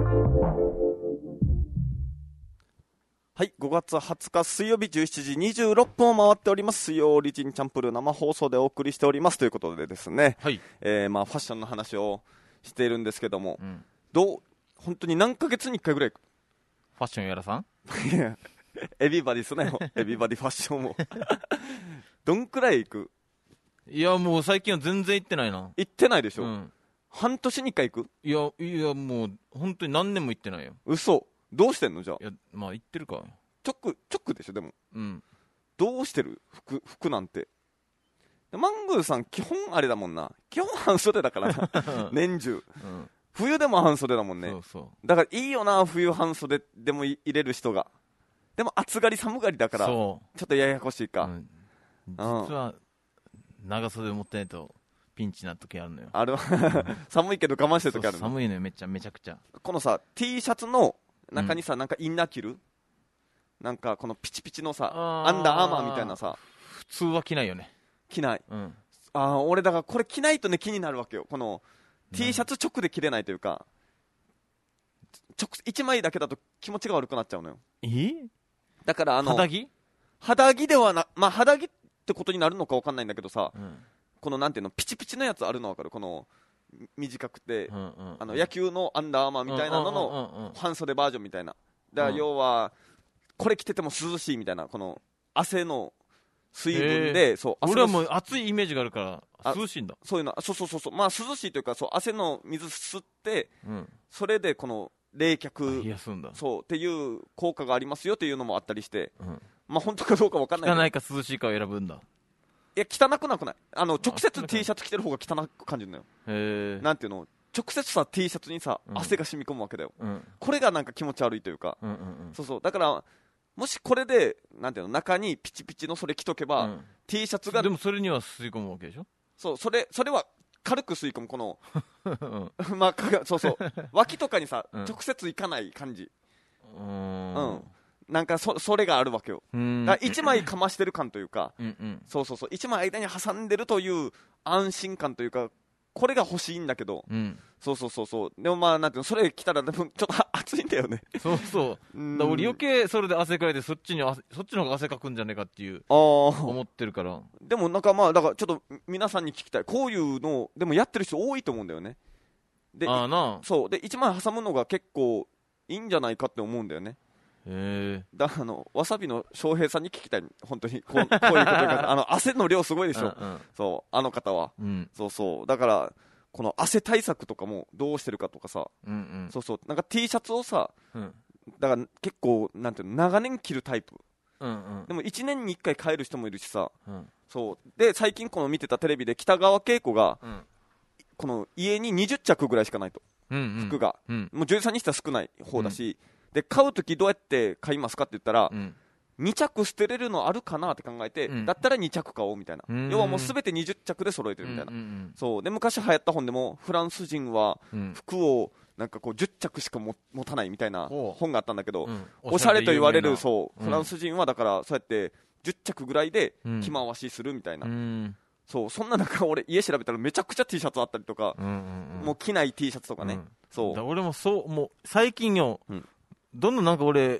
はい、ごがつはつか水曜日じゅうしちじにじゅうろっぷんを回っております。水曜オリジンチャンプルー生放送でお送りしておりますということでですね、 はい、 えー、まあファッションの話をしているんですけども、 うん、 どう本当に何ヶ月にいっかいぐらいファッションやらさんいやエビバディすなよエビバディファッションもどんくらい行く？ いやもう最近は全然行ってないな。 行ってないでしょ、 うん、 半年にいっかい行く？ いやいやもう本当に何年も行ってないよ。 嘘？どうしてんのじゃあ？ いやまあ行ってるか。 直直でしょでも、 うん、 どうしてる 服, 服なんて。マングーさん基本あれだもんな、基本半袖だからな年中、うん、冬でも半袖だもんね。 そうそうだからいいよな冬半袖でも入れる人が。でも暑がり寒がりだからちょっとややこしいか、うん、 実は長袖持ってないとピンチな時あるのよ。 ある寒いけど我慢してる時あるの。 寒いのよめちゃめちゃくちゃ。 このさ T シャツの中にさ、うん、なんかインナー着るなんかこのピチピチのさアンダーアーマーみたいなさ、 普通は着ないよね。 着ない、 うん、 あ俺だからこれ着ないとね気になるわけよ。この T シャツ直で着れないというか、直いちまいだけだと気持ちが悪くなっちゃうのよ。 えだからあの肌着肌着ではな、まあ肌着ってことになるのか分かんないんだけどさ、 うん、 このなんていうのピチピチのやつあるの分かる？この短くて、 うんうん、 あの野球のアンダーアーマーみたいなのの半袖バージョンみたいな。だから要はこれ着てても涼しいみたいな、この汗の水分で、そう俺はもう暑いイメージがあるから涼しいんだ。 そういうの、そうそうそうそう、まあ涼しいというか、そう汗の水吸って、 うん、 それでこの冷却冷やすんだ。 そうっていう効果がありますよっていうのもあったりして、 うん、 まあ本当かどうか分かんないけど。 汚いか涼しいかを選ぶんだ。 いや汚くなくない。あの直接 T シャツ着てる方が汚く感じるのよ。 へー。 なんていうの、直接さ T シャツにさ、うん、汗が染み込むわけだよ、 うん、 これがなんか気持ち悪いというか、 うんうんうん、 そうそうだからもしこれでなんていうの中にピチピチのそれ着とけば、うん、T シャツがでもそれには吸い込むわけでしょ。 そうそれそれは軽く吸い込むこのまあそうそう脇とかにさ、うん、直接いかない感じ。 うーん、 うん、なんか そ, それがあるわけよ。だいちまいかましてる感というかうん、うん、 そうそうそういちまい間に挟んでるという安心感というか、これが欲しいんだけど、 うん、 そうそうそうそうでもまあなんていうの、それ着たらでもちょっと暑いんだよね。 そうそううんだから俺余計それで汗かいてそっちにそっちの方が汗かくんじゃねえかっていうあ思ってるから。 でもなんかまあだからちょっと皆さんに聞きたい、こういうのでもやってる人多いと思うんだよね。でああなそうでいちまい挟むのが結構いいんじゃないかって思うんだよね。 へだあのわさびの翔平さんに聞きたい本当にこうこういうことがあの汗の量すごいでしょ、 うんうん、 そうあの方は、 うん、 そうそうだからこの汗対策とかもどうしてるかとかさ、 うんうん、 そうそうなんか T シャツをさ、 うん、 だから結構なんていうの長年着るタイプ、 うんうん、 でもいちねんにいっかい変える人もいるしさ、 うん、 そうで最近この見てたテレビで北川景子が、うん、この家ににじゅっちゃくぐらいしかないと、 うんうん、 服が、 うん、 もう女優さんにしたら少ない方だし、うん、で買うときどうやって買いますかって言ったら、うん、にちゃく捨てれるのあるかなって考えて、うん、だったらにちゃく買おうみたいな、 うん、 要はもうすべてにじゅっちゃくで揃えてるみたいな、 うんうんうん、 そうで昔流行った本でもフランス人は服をなんかこうじゅっちゃくしかも持たないみたいな本があったんだけど、 うん、 おしゃれと言われるそう、 うん、 フランス人はだからそうやってじゅっちゃくぐらいで着回しするみたいな、うん、そうそんな中俺家調べたらめちゃくちゃ T シャツあったりとか、うんうんうん、もう着ない T シャツとかね、うん、そうだ俺もそうもう最近よ、うん、どんどんなんか俺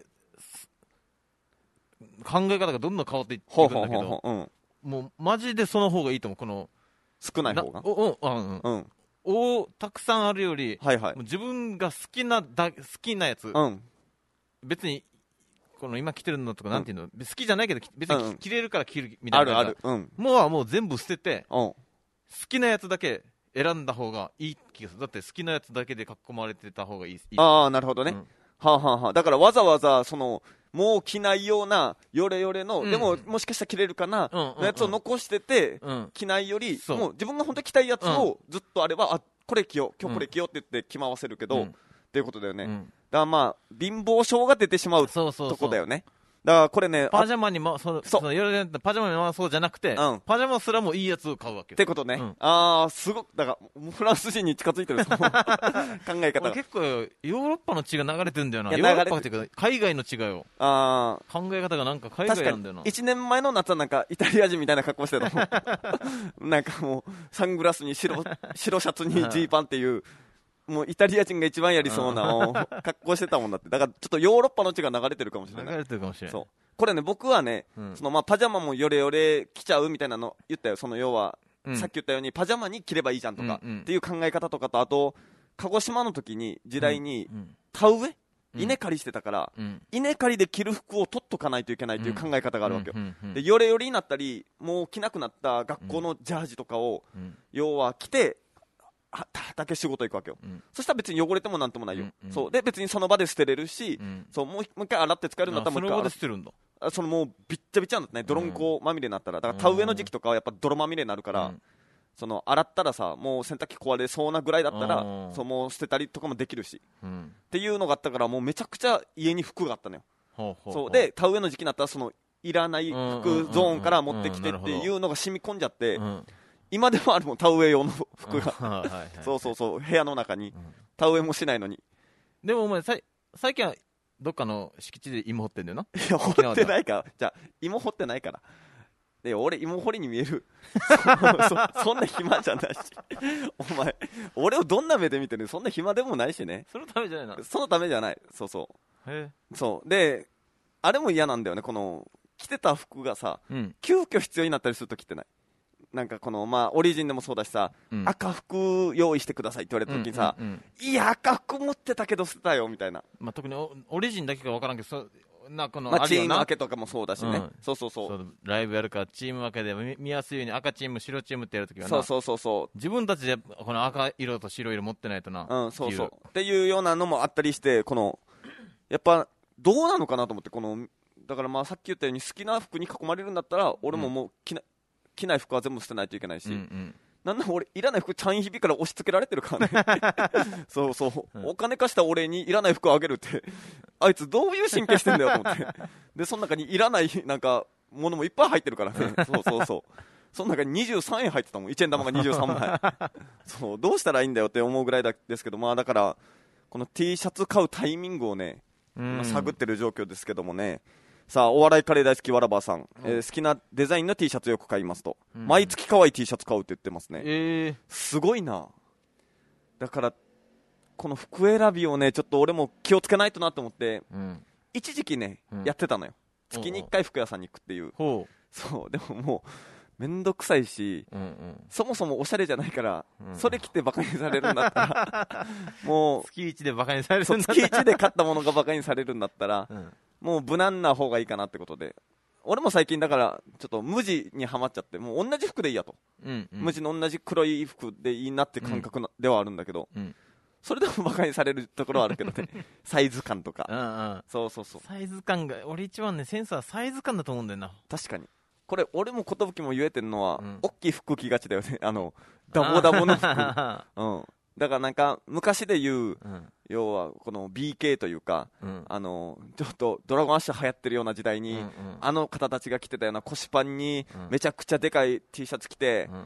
考え方がどんどん変わっていっていくんだけど、ほうほうほうほう、うん、もうマジでその方がいいと思う。この少ない方がおお、うんうん、おたくさんあるより、はいはい、もう自分が好きなだ好きなやつ、うん、別にこの今着てるのとかなんていうの、うん、好きじゃないけど別に着れるから着るみたいな、うん、あるある、うん、もうもう全部捨てて、うん、好きなやつだけ選んだ方がいい気がする。だって好きなやつだけで囲まれてた方がいい。いいああなるほどね、うん、はあはあはあ、だからわざわざそのもう着ないようなヨレヨレの、うん、でももしかしたら着れるかな、うんうんうん、のやつを残してて、うん、着ないよりもう自分が本当に着たいやつをずっとあれば、うん、あこれ着よう今日これ着ようって言って着回せるけど、うん、っていうことだよね、うん、だからまあ貧乏症が出てしまうとこだよね。だからこれねパジャマにもそそのヨレヨレパジャマにもそうじゃなくて、うん、パジャマすらもいいやつを買うわけってことね、うん、ああすごくだからフランス人に近づいてるその考え方が結構ヨーロッパの血が流れてるんだよな。ヨーロッパっていうか海外の血がよ、あ考え方がなんか海外なんだよな。 いちねんまえの夏はなんかイタリア人みたいな格好してたもんなんかもうサングラスに 白, 白シャツにジーパンっていうもうイタリア人が一番やりそうな格好してたもんだって。だからちょっとヨーロッパの血が流れてるかもしれない。 流れてるかもしれない。 そうこれね僕はね、うん、そのまあパジャマもヨレヨレ着ちゃうみたいなの言ったよ。その要は、うん、さっき言ったようにパジャマに着ればいいじゃんとか、うんうん、っていう考え方とかと、あと鹿児島の時に時代に、うんうん、田植え、うん、稲刈りしてたから、うん、稲刈りで着る服を取っとかないといけないという考え方があるわけよ、うんうんうんうん、でヨレヨレになったりもう着なくなった学校のジャージとかを、うん、要は着て畑仕事行くわけよ、うん、そしたら別に汚れてもなんともないよ、うんうん、そうで別にその場で捨てれるし、うん、そうもう一回洗って使えるんだったらもう一回その場で捨てるんだ。 そのもうびっちゃびちゃになってね、泥んこまみれになったら、だから田植えの時期とかはやっぱ泥まみれになるから、うん、その洗ったらさもう洗濯機壊れそうなぐらいだったら、そうもう捨てたりとかもできるし、うん、っていうのがあったからもうめちゃくちゃ家に服があったのよ。ほうほうほう。そうで田植えの時期になったらそのいらない服ゾーンから持ってきてっていうのが染み込んじゃって、うん、今でもあるもん田植え用の服が、うんはいはい、そうそうそう部屋の中に、うん、田植えもしないのに。 でもお前さい最近はどっかの敷地で芋掘ってんだよな。 いや掘ってないからじゃあ芋掘ってないからで俺芋掘りに見えるそ, そんな暇じゃないしお前俺をどんな目で見てる。そんな暇でもないしね。 そのためじゃないな。 そのためじゃない。そうそうへそうであれも嫌なんだよね。この着てた服がさ、うん、急遽必要になったりするときってない。なんかこのまあオリジンでもそうだしさ、うん、赤服用意してくださいって言われた時にさ、うんうんうん、いや赤服持ってたけど捨てたよみたいな、 まあ、特に オ, オリジンだけか分からんけどそなこのまあ、チーム分けとかもそうだしね、うん、そうそうそうそうライブやるからチーム分けで 見, 見やすいように赤チーム白チームってやるときはなそうそうそうそう自分たちでこの赤色と白色持ってないとな、 うん、そうそうっていうようなのもあったりしてこのやっぱどうなのかなと思ってこのだからまあさっき言ったように好きな服に囲まれるんだったら俺ももう着な、うん着ない服は全部捨てないといけないし、うんうん、なんなら俺いらない服ちゃんひびから押し付けられてるからねそうそう、うん、お金貸した俺にいらない服をあげるってあいつどういう神経してんだよと思ってでその中にいらないなんかものもいっぱい入ってるからねそうそうそうその中ににじゅうさんえん入ってたもん。いちえん玉がにじゅうさんまいそうどうしたらいいんだよって思うぐらいだですけど、まあだからこの T シャツ買うタイミングをね、今探ってる状況ですけどもね。さあお笑いカレー大好きわらばさん、うんえー、好きなデザインの T シャツよく買いますと、うん、毎月可愛い T シャツ買うって言ってますね、えー、すごいな。だからこの服選びをねちょっと俺も気をつけないとなと思って、うん、一時期ね、うん、やってたのよ。月にいっかい服屋さんに行くっていう。そうでももうめんどくさいし、うんうん、そもそもおしゃれじゃないから、うん、それ着てバカにされるんだったらもう月一でバカにされるんだったら月一で買ったものがバカにされるんだったら、うんもう無難な方がいいかなってことで俺も最近だからちょっと無地にはまっちゃってもう同じ服でいいやと、うんうん、無地の同じ黒い服でいいなって感覚ではあるんだけど、うん、それでもバカにされるところはあるけどねサイズ感とか、うんうん、そうそうそうサイズ感が俺一番ねセンサーサイズ感だと思うんだよな。 確かにこれ俺も寿も言えてるのは、うん、大きい服着がちだよね。あのダボダボの服、うんだからなんか昔で言う、うん、要はこの ビーケー というか、うん、あのちょっとドラゴンアッシュ流行ってるような時代に、うんうん、あの方たちが着てたような腰パンにめちゃくちゃでかい T シャツ着て、うん、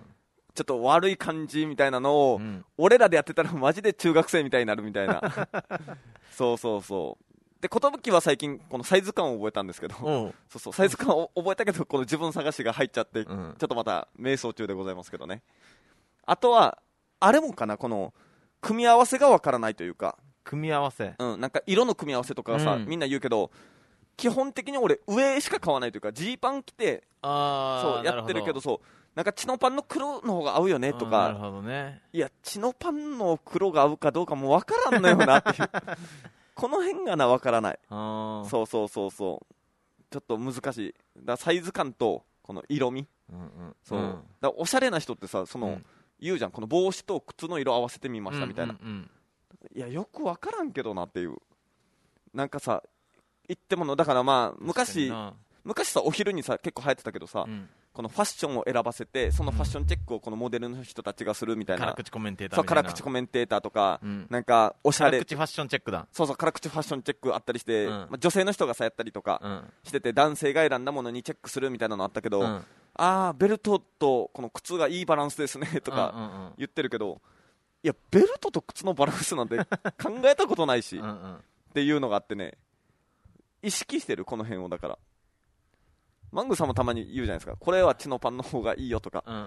ちょっと悪い感じみたいなのを、うん、俺らでやってたらマジで中学生みたいになるみたいなそうそうそうで、寿は最近このサイズ感を覚えたんですけど、そうそうサイズ感を覚えたけどこの自分探しが入っちゃって、うん、ちょっとまた迷走中でございますけどね。あとはあれもかな、この組み合わせがわからないというか、 組み合わせ、 うん、なんか色の組み合わせとかがさ、うん、みんな言うけど基本的に俺上しか買わないというか、ジーパン着てそうやってるけど、そうなんかチノパンの黒の方が合うよねとか、 なるほどね、 いやチノパンの黒が合うかどうかもわからんのよなっていうこの辺がなわからない。そうそうそうそう、ちょっと難しい。だからサイズ感とこの色味、うんうん、そうだからおしゃれな人ってさ、その、うん、言うじゃん、この帽子と靴の色合わせてみましたみたいな、うんうんうん、いやよくわからんけどなっていう、なんかさ言ってものだからまあ昔昔さお昼にさ結構流行ってたけどさ、うん、このファッションを選ばせてそのファッションチェックをこのモデルの人たちがするみたいな、 辛口コメンテーターみたいな、 そう辛口コメンテーターとか、うん、なんかおしゃれ辛口ファッションチェックだ、 そうそう辛口ファッションチェックあったりして、うんまあ、女性の人がさやったりとかしてて、うん、男性が選んだものにチェックするみたいなのあったけど、うん、ああベルトとこの靴がいいバランスですねとか言ってるけど、うんうんうん、いやベルトと靴のバランスなんて考えたことないしうん、うん、っていうのがあってね、意識してるこの辺を。だからマングさんもたまに言うじゃないですか、これはチノパンの方がいいよとか、うんうんうん、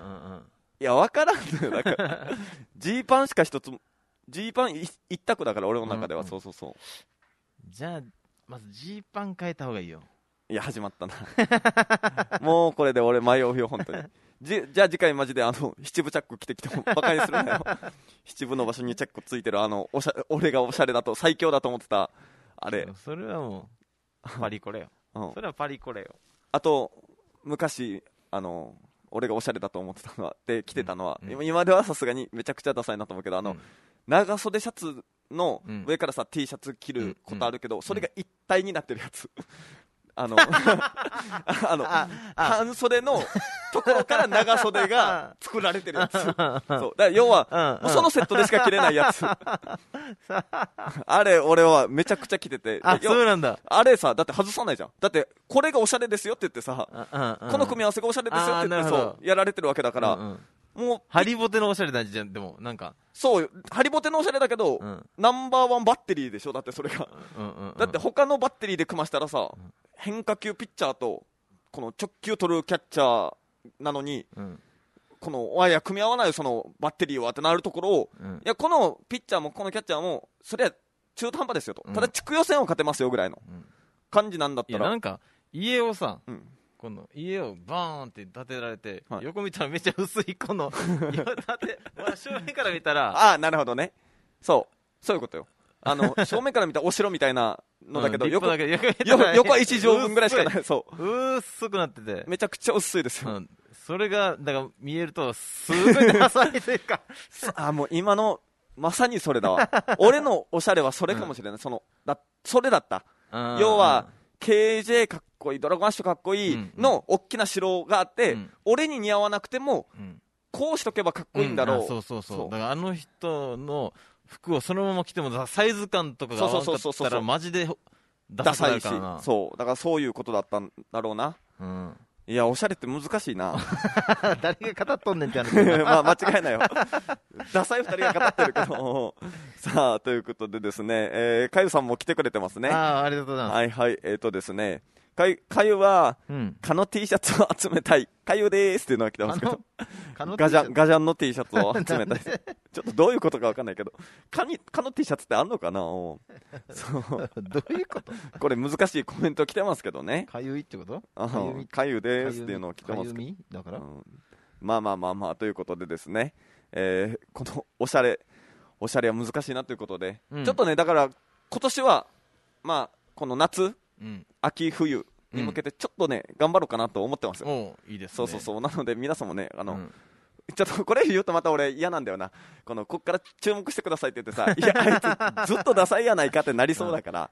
いや分からんのよ、だからジーパンしか一つ、ジーパン一択だから俺の中では、うんうん、そうそうそう。 じゃあまずジーパン変えた方がいいよ。 いや始まったなもうこれで俺迷うよ本当にじ, じゃあ次回マジであの七分チャック着てきてもバカにするなよ七分の場所にチェックついてるあのおしゃ俺がおしゃれだと最強だと思ってたあれ、 それはもうパリコレよ、うん、それはパリコレよ。 あと昔あの俺がおしゃれだと思ってたのはで着てたのは、うんうん、今ではさすがにめちゃくちゃダサいなと思うけど、あの、うん、長袖シャツの上からさ、うん、T シャツ着ることあるけど、うん、それが一体になってるやつあのあのああ半袖のところから長袖が作られてるやつそうだから要は、うんうん、そのセットでしか着れないやつあれ俺はめちゃくちゃ着てて、 あそうなんだ、 あれさだって外さないじゃん、だってこれがおしゃれですよって言ってさ、うんうん、この組み合わせがおしゃれですよって言ってそうやられてるわけだから、うんうん、もうハリボテのおしゃれだじゃん。でもなんかそうハリボテのおしゃれだけど、うん、ナンバーワンバッテリーでしょ、だってそれが、うんうんうん、だって他のバッテリーで組ましたらさ、うん、変化球ピッチャーとこの直球取るキャッチャーなのに、うん、このわや組み合わないそのバッテリーはってなるところを、うん、いやこのピッチャーもこのキャッチャーもそれは中途半端ですよと、うん、ただ地区予選を勝てますよぐらいの感じなんだったら、 いやなんか家をさ、うん、この家をバーンって建てられて、はい、横見たらめっちゃ薄いこの建て正面から見たらああなるほどね、そうそういうことよ、あの正面から見たお城みたいなのだけど、うん、横, 横, 横はいち畳分ぐらいしかない、そう薄くなっててめちゃくちゃ薄いですよ、うん、 それがだから見えるとすごいダサいというかあもう今のまさにそれだわ俺のおしゃれはそれかもしれない、うん、そのだそれだった、うん、要は、うん、ケージェー かっこいいドラゴンアッシュかっこいいの大きな城があって、うん、俺に似合わなくても、うん、こうしとけばかっこいいんだろう、うん、 そうそうそう、そうだからあの人の服をそのまま着てもサイズ感とかが合わなかったらマジでダサいし、 そうだからそういうことだったんだろうな、うん、いやおしゃれって難しいな誰が語っとんねんって話まあ間違いないよダサいふたりが語ってるけどさあということでですね、えー、かゆさんも来てくれてますね。 ああありがとうございます。 はいはい、えーとですねかゆ、かゆは、うん、蚊の T シャツを集めたいかゆでーすっていうのが来てますけどガジャンガジャンの T シャツを集めたいちょっとどういうことか分かんないけど蚊に蚊の T シャツってあんのかなそうどういうことこれ難しいコメント来てますけどね。 かゆいってこと？ かゆでーすっていうのを来てますけどだから、うん、 まあまあまあまあということでですね、えー、このおしゃれおしゃれは難しいなということで、うん、ちょっとねだから今年はまあこの夏、うん、秋冬に向けてちょっとね、うん、頑張ろうかなと思ってますよ。 おいいですね。 そうそうそうなので皆さんもねあの、うん、ちょっとこれ言うとまた俺嫌なんだよな、このこっから注目してくださいって言ってさいやあいつずっとダサいやないかってなりそうだから、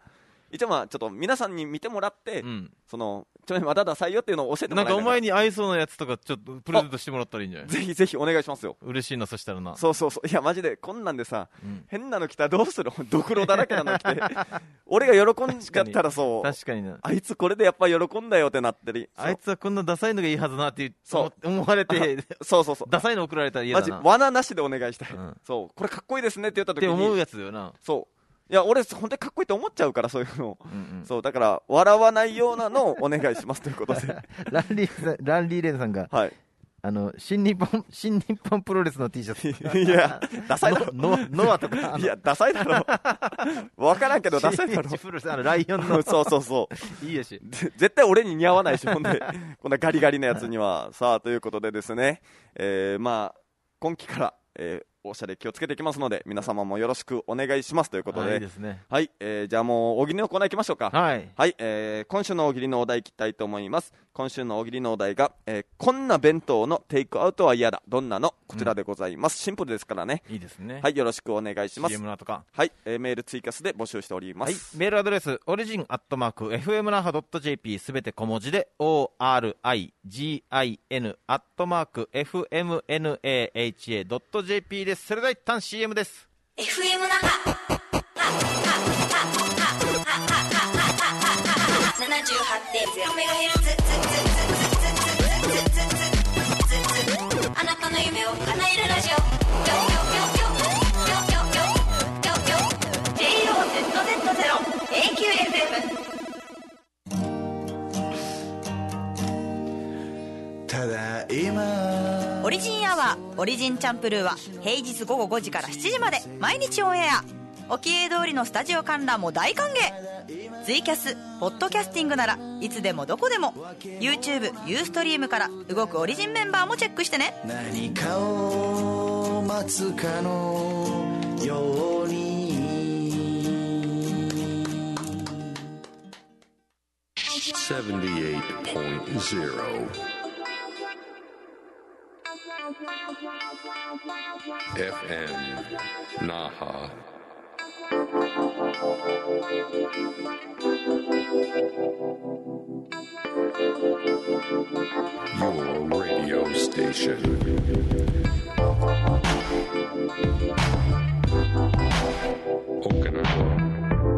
一応まあちょっと皆さんに見てもらって、 うん、 そのちょいまだダサいよっていうのを教えてもらいながら、 なんかお前に合いそうなやつとかちょっとプレゼントしてもらったらいいんじゃない？ ぜひぜひお願いしますよ。 嬉しいな、そしたらな。 そうそうそう、いやマジでこんなんでさ、 うん、 変なの来たらどうする？ドクロだらけなの来て俺が喜んじゃったら、そう確かにな、 あいつこれでやっぱ喜んだよってなってり、 あいつはこんなダサいのがいいはずなってそう思われてそうそうそう、 ダサいの送られたら嫌だな。 マジ罠なしでお願いしたい、うん、そうこれかっこいいですねって言った時にって思うやつだよな。 そういや俺本当にかっこいいと思っちゃうから、そういうの、うんうん、そうだから笑わないようなのをお願いしますということでランリーランリーレンさんが、はい、あの新日本新日本プロレスの T シャツいやダサいだろノノアとかいやダサいだろ分からんけどダサいだろ新日プロレスあのライオンのそうそうそういいやし絶対俺に似合わないし、ほんでこんなガリガリなやつにはさあということでですね、えー、まあ今期から、えーおしゃれ気をつけていきますので、皆様もよろしくお願いしますということで、 いいですね。 はい、えー、じゃあもう大喜利のコーナー行きましょうか。 はい、 はい、えー、今週の大喜利のお題いきたいと思います。今週の大喜利のお題が、えー、こんな弁当のテイクアウトは嫌だ、どんなの、こちらでございます。うん、シンプルですからね。 いいですね。 はい、よろしくお願いします。 シーエム の後か。 はい、えー、メール追加で募集しております。 はい、メールアドレスオリジンアットマーク エフエムナハドットジェーピー すべて小文字で オーアールアイジーアイエヌ アットマーク エフエムエヌエーエイチエードットジェーピー です。それでは一旦 シーエム です。 エフエム 那覇 ななじゅうはちてんゼロメガヘルツ あなたの夢を叶えるラジオ ジェイオーゼットゼットゼロ エーキューエフエムただ今オリジンアワーオリジンチャンプルーは平日午後ごじからしちじまで毎日オンエア。沖永通りのスタジオ観覧も大歓迎。ツイキャスポッドキャスティングならいつでもどこでも YouTube、ユーストリームから動くオリジンメンバーもチェックしてね。 何かを待つかのようにセブンティーエイトポイントゼロ エフエム Naha Your radio station Okinawa。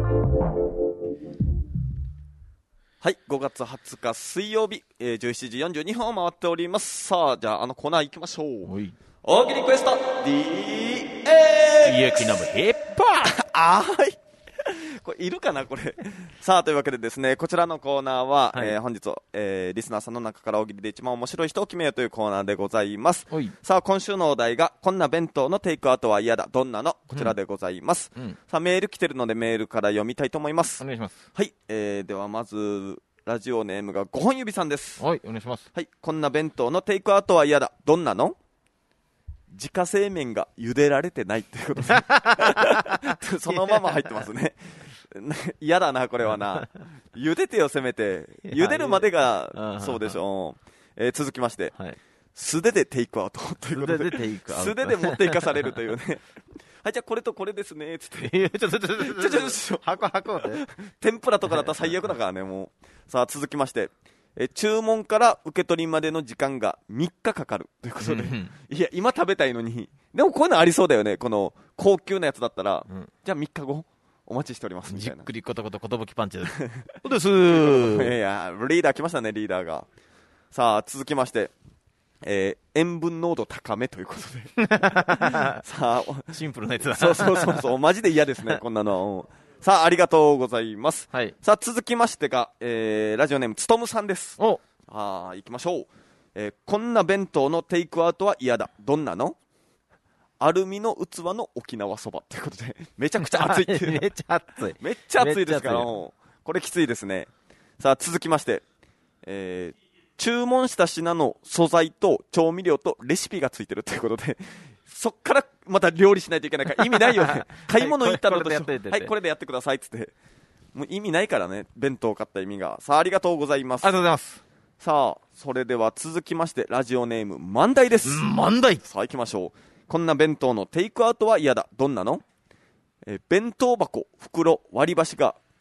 はい、ごがつはつか水曜日、えー、じゅうしちじよんじゅうにふんを回っております。さあ、じゃああのコーナー行きましょう。大喜利クエスト ディーエックス雪のヒップあーいこれいるかなこれさあというわけでですね、こちらのコーナーは、はい、えー、本日、えー、リスナーさんの中から大喜利で一番面白い人を決めようというコーナーでございます。さあ今週のお題がこんな弁当のテイクアウトは嫌だ、どんなの、こちらでございます。うんうん、さあメール来てるのでメールから読みたいと思います。 お願いします。 はい、えー、ではまずラジオネームがごほん指さんです。 はい、お願いします。 はい、こんな弁当のテイクアウトは嫌だ、どんなの、自家製麺が茹でられてないっていうことですそのまま入ってますね嫌だなこれはな茹でてよせめて、茹でるまでがそうでしょう、えー、続きまして、はい、素手でテイクアウトということで、素手で持っていかされるというねはい、じゃあこれとこれですねつってちょちょちょちょちょちょ箱箱で天ぷらとかだったら最悪だからねもう。さあ続きまして、え注文から受け取りまでの時間がみっかかかるということでいや今食べたいのに、でもこういうのありそうだよね、この高級なやつだったら、うん、じゃあみっかごお待ちしておりますみたいな。 じっくりことことことぶきパンチですそうですいやリーダー来ましたね、リーダーが。さあ続きまして、えー、塩分濃度高めということでさあシンプルなやつだそうそうそうそうマジで嫌ですねこんなの。さあありがとうございます。はい、さあ続きましてが、えー、ラジオネームつとむさんです。おあ行きましょう。えー、こんな弁当のテイクアウトは嫌だ、どんなの、アルミの器の沖縄そばということでめちゃくちゃ熱いっていうめっちゃ熱いめっちゃ熱いですからこれきついですね。さあ続きまして、えー、注文した品の素材と調味料とレシピがついてるということでそっからまた料理しないといけないから意味ないよね買い物行ったのとはいこれでやってくださいっつってもう意味ないからね、弁当を買った意味が。さあありがとうございます。 ありがとうございます。 さあそれでは続きましてラジオネーム万代です。 万代。 さあ行きましょう。こんな弁当のテイクアウトは嫌だ、どんなの、え弁当箱袋割り箸が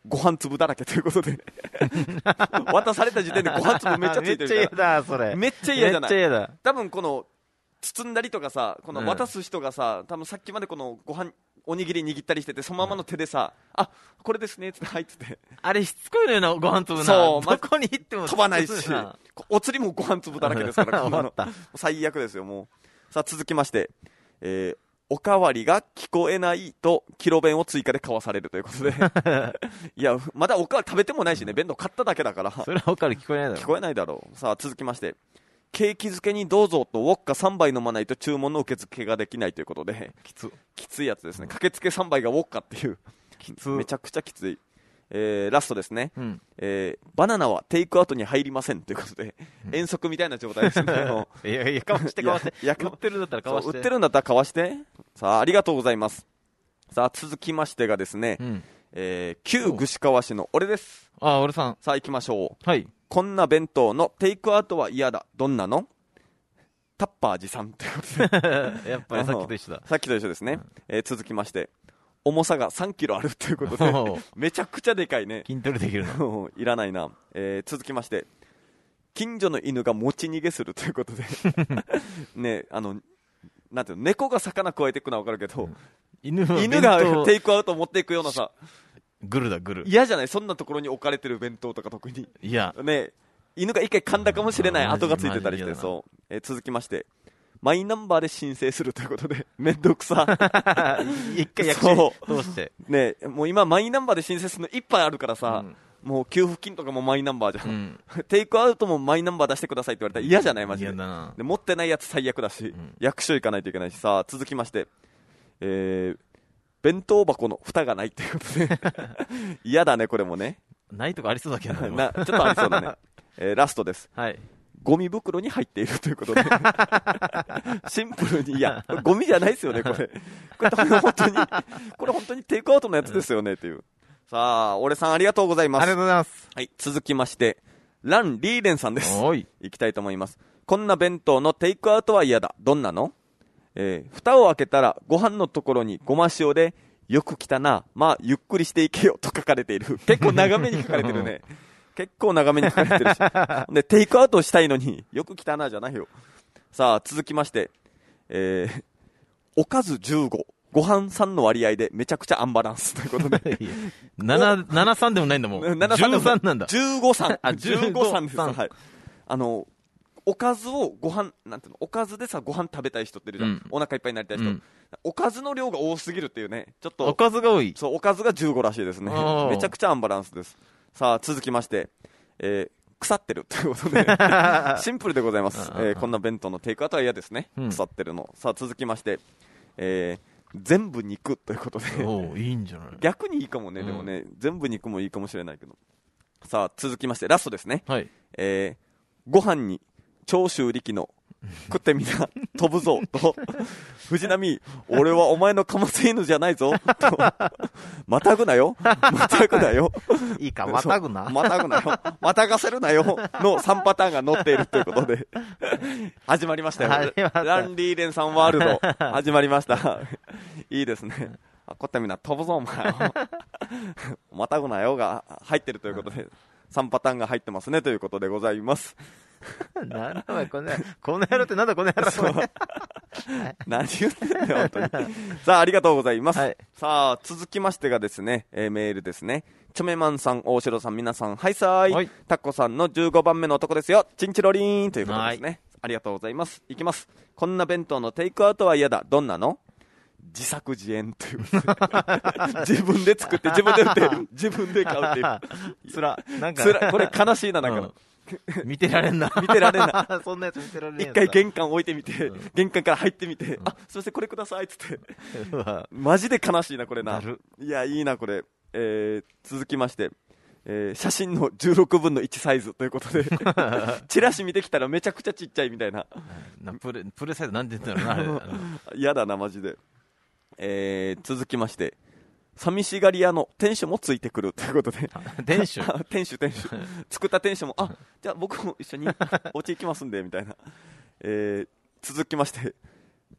ご飯粒だらけということで渡された時点でご飯粒めっちゃついてるみたいな。 めっちゃ嫌だそれ。 めっちゃ嫌じゃない。 めっちゃ嫌だ。 多分この包んだりとかさ、この渡す人がさ、うん、多分さっきまでこのご飯おにぎり握ったりしてて、そのままの手でさ、うん、あ、これですねって入ってて、 あれしつこいのよな、ご飯粒な。 そう、 どこに行っても飛ばないし、お釣りもご飯粒だらけですから、こんなの最悪ですよ、もう。さあ続きまして、えー、おかわりが聞こえないとキロ弁を追加で買わされるということでいや、まだおかわり食べてもないしね、弁当買っただけだから、 それはおかわり聞こえないだろ。 聞こえないだろう。さあ続きまして、ケーキ漬けにどうぞとウォッカさんばい飲まないと注文の受付ができないということで、 きつきついやつですね。駆けつけさんばいがウォッカっていうきつめちゃくちゃきつい。えー、ラストですね、 うん、 えー、バナナはテイクアウトに入りませんということで、うん、遠足みたいな状態ですねいやいや、かわしてかわしていやいや、売ってるんだったらかわして、 売ってるんだったらかわして。さあありがとうございます。さあ続きましてがですね、うん、えー、旧串川市の俺です。 あ、俺さん。 さあ行きましょう。 はい。 こんな弁当のテイクアウトは嫌だ、どんなの？タッパー持参ということでやっぱりさっきと一緒だ。 さっきと一緒ですね、うん、えー、続きまして、重さがさんキロあるということでめちゃくちゃでかいね。 筋トレできるのいらないな、えー、続きまして、近所の犬が持ち逃げするということでね、あのなんていうの、猫が魚食わえていくのは分かるけど、うん、犬, 犬がテイクアウト持っていくようなさ、 グルだグル嫌じゃない？そんなところに置かれてる弁当とか特に。 いやね、犬が一回噛んだかもしれない跡がついてたりして、そう、えー、続きまして、マイナンバーで申請するということで、めんどくさ一回役所通してね、もう今マイナンバーで申請するのいっぱいあるからさ、うん、もう給付金とかもマイナンバーじゃん、うん、テイクアウトもマイナンバー出してくださいって言われたら嫌じゃない？マジで。で持ってないやつ最悪だし、うん、役所行かないといけないし。さあ続きまして、えー、弁当箱の蓋がないということで嫌だね、これもね。 ないとかありそうだけどな、ちょっとありそうだね、えー、ラストです。 はい。 ゴミ袋に入っているということでシンプルに、いやゴミじゃないですよねこれ。これ本当にこれ本当にテイクアウトのやつですよねっていう。さあ俺さんありがとうございます。 ありがとうございます。 はい、続きましてランリーレンさんです。 おい、 いきたいと思います。こんな弁当のテイクアウトは嫌だ、どんなの？えー、蓋を開けたらご飯のところにごま塩でよく来たな、まあゆっくりしていけよと書かれている。結構長めに書かれてるね結構長めに書かれてるしでテイクアウトしたいのによく来たなじゃないよ。さあ続きまして、えー、おかずじゅうご、ご飯さんの割合でめちゃくちゃアンバランスということでななさんでもないんだもん。じゅうさんなんだ。 じゅうごさんあじゅうごさんです。はい、あのおかずをご飯なんていうの、おかずでさご飯食べたい人っているじゃん、うん、お腹いっぱいになりたい人、うん、おかずの量が多すぎるっていうね。ちょっとおかずが多い。 そう、おかずがじゅうごらしいですね。めちゃくちゃアンバランスです。さあ続きまして、えー、腐ってるということでシンプルでございます、えー、こんな弁当のテイクアウトは嫌ですね、うん、腐ってるの。さあ続きまして、えー、全部肉ということでおいいんじゃない。 逆にいいかもね、うん、でもね全部肉もいいかもしれないけど。さあ続きましてラストですね、 はい、 えー、ご飯に長州力の食ってみな飛ぶぞと藤波俺はお前のかませ犬じゃないぞとまたぐなよまたぐなよいいかまたぐなまたぐなよまたがせるなよのさんパターンが載っているということで始まりましたよ。ランリーレンさんワールド始まりましたいいですね。こってみな飛ぶぞお前またぐなよが入ってるということでさんパターンが入ってますねということでございますなんだお前このこの野郎ってなんだこの野郎何言ってんだよ本当にさあありがとうございます、はい、さあ続きましてがですね、えー、メールですね。チョメマンさん、大城さん、皆さんはいさーい、はい、タコさんのじゅうごばんめの男ですよ、チンチロリーンということですね、はい、ありがとうございます。いきます。こんな弁当のテイクアウトは嫌だ、どんなの？自作自演という自分で作って自分で売って自分で買うっていうつらなんかつらこれ悲しいな。なんか、うん見てられんな見てられんなそんなやつ見てられんな。 一回玄関置いてみて、うん、玄関から入ってみて、うん、あすいませんこれくださいっつってマジで悲しいなこれな。いやいいなこれ、えー、続きまして、えー、写真のじゅうろくぶんのいちサイズということでチラシ見てきたらめちゃくちゃちっちゃいみたいななプレ、プレサイズなんて言ったらな嫌だなマジで。えー、続きまして、寂しがり屋の店主もついてくるということで店主店主店主作った店主もあじゃあ僕も一緒にお家行きますんでみたいな、えー、続きまして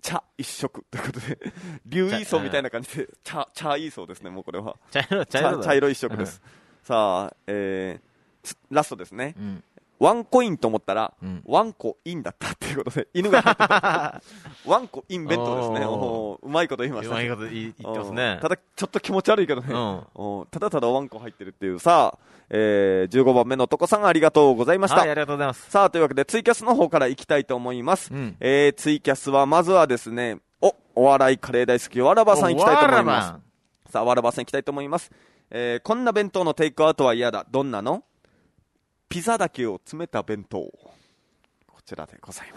茶一色ということで、竜イーソーみたいな感じで、茶、茶イーソーですね、もうこれは。 茶色、茶色だ。 茶色一色です。さあ、えー、ラストですね。 うん、 ワンコインと思ったら、うん、ワンコインだったっていうことで、犬が入ってた。ワンコイン弁当ですね。おうまいこと言いました、ね。 うまいこと言ってますね。 ただ、ちょっと気持ち悪いけどね。うん、おただただワンコ入ってるっていう。さあ、えー、じゅうごばんめのとこさんありがとうございました。 はい、ありがとうございます。 さあ、というわけでツイキャスの方から行きたいと思います。うん、えー、ツイキャスはまずはですね、お、お笑いカレー大好き、わらばさん行きたいと思います。さあ、わらばさん行きたいと思います。えー、こんな弁当のテイクアウトは嫌だ。どんなの？ピザだけを詰めた弁当。こちらでございます。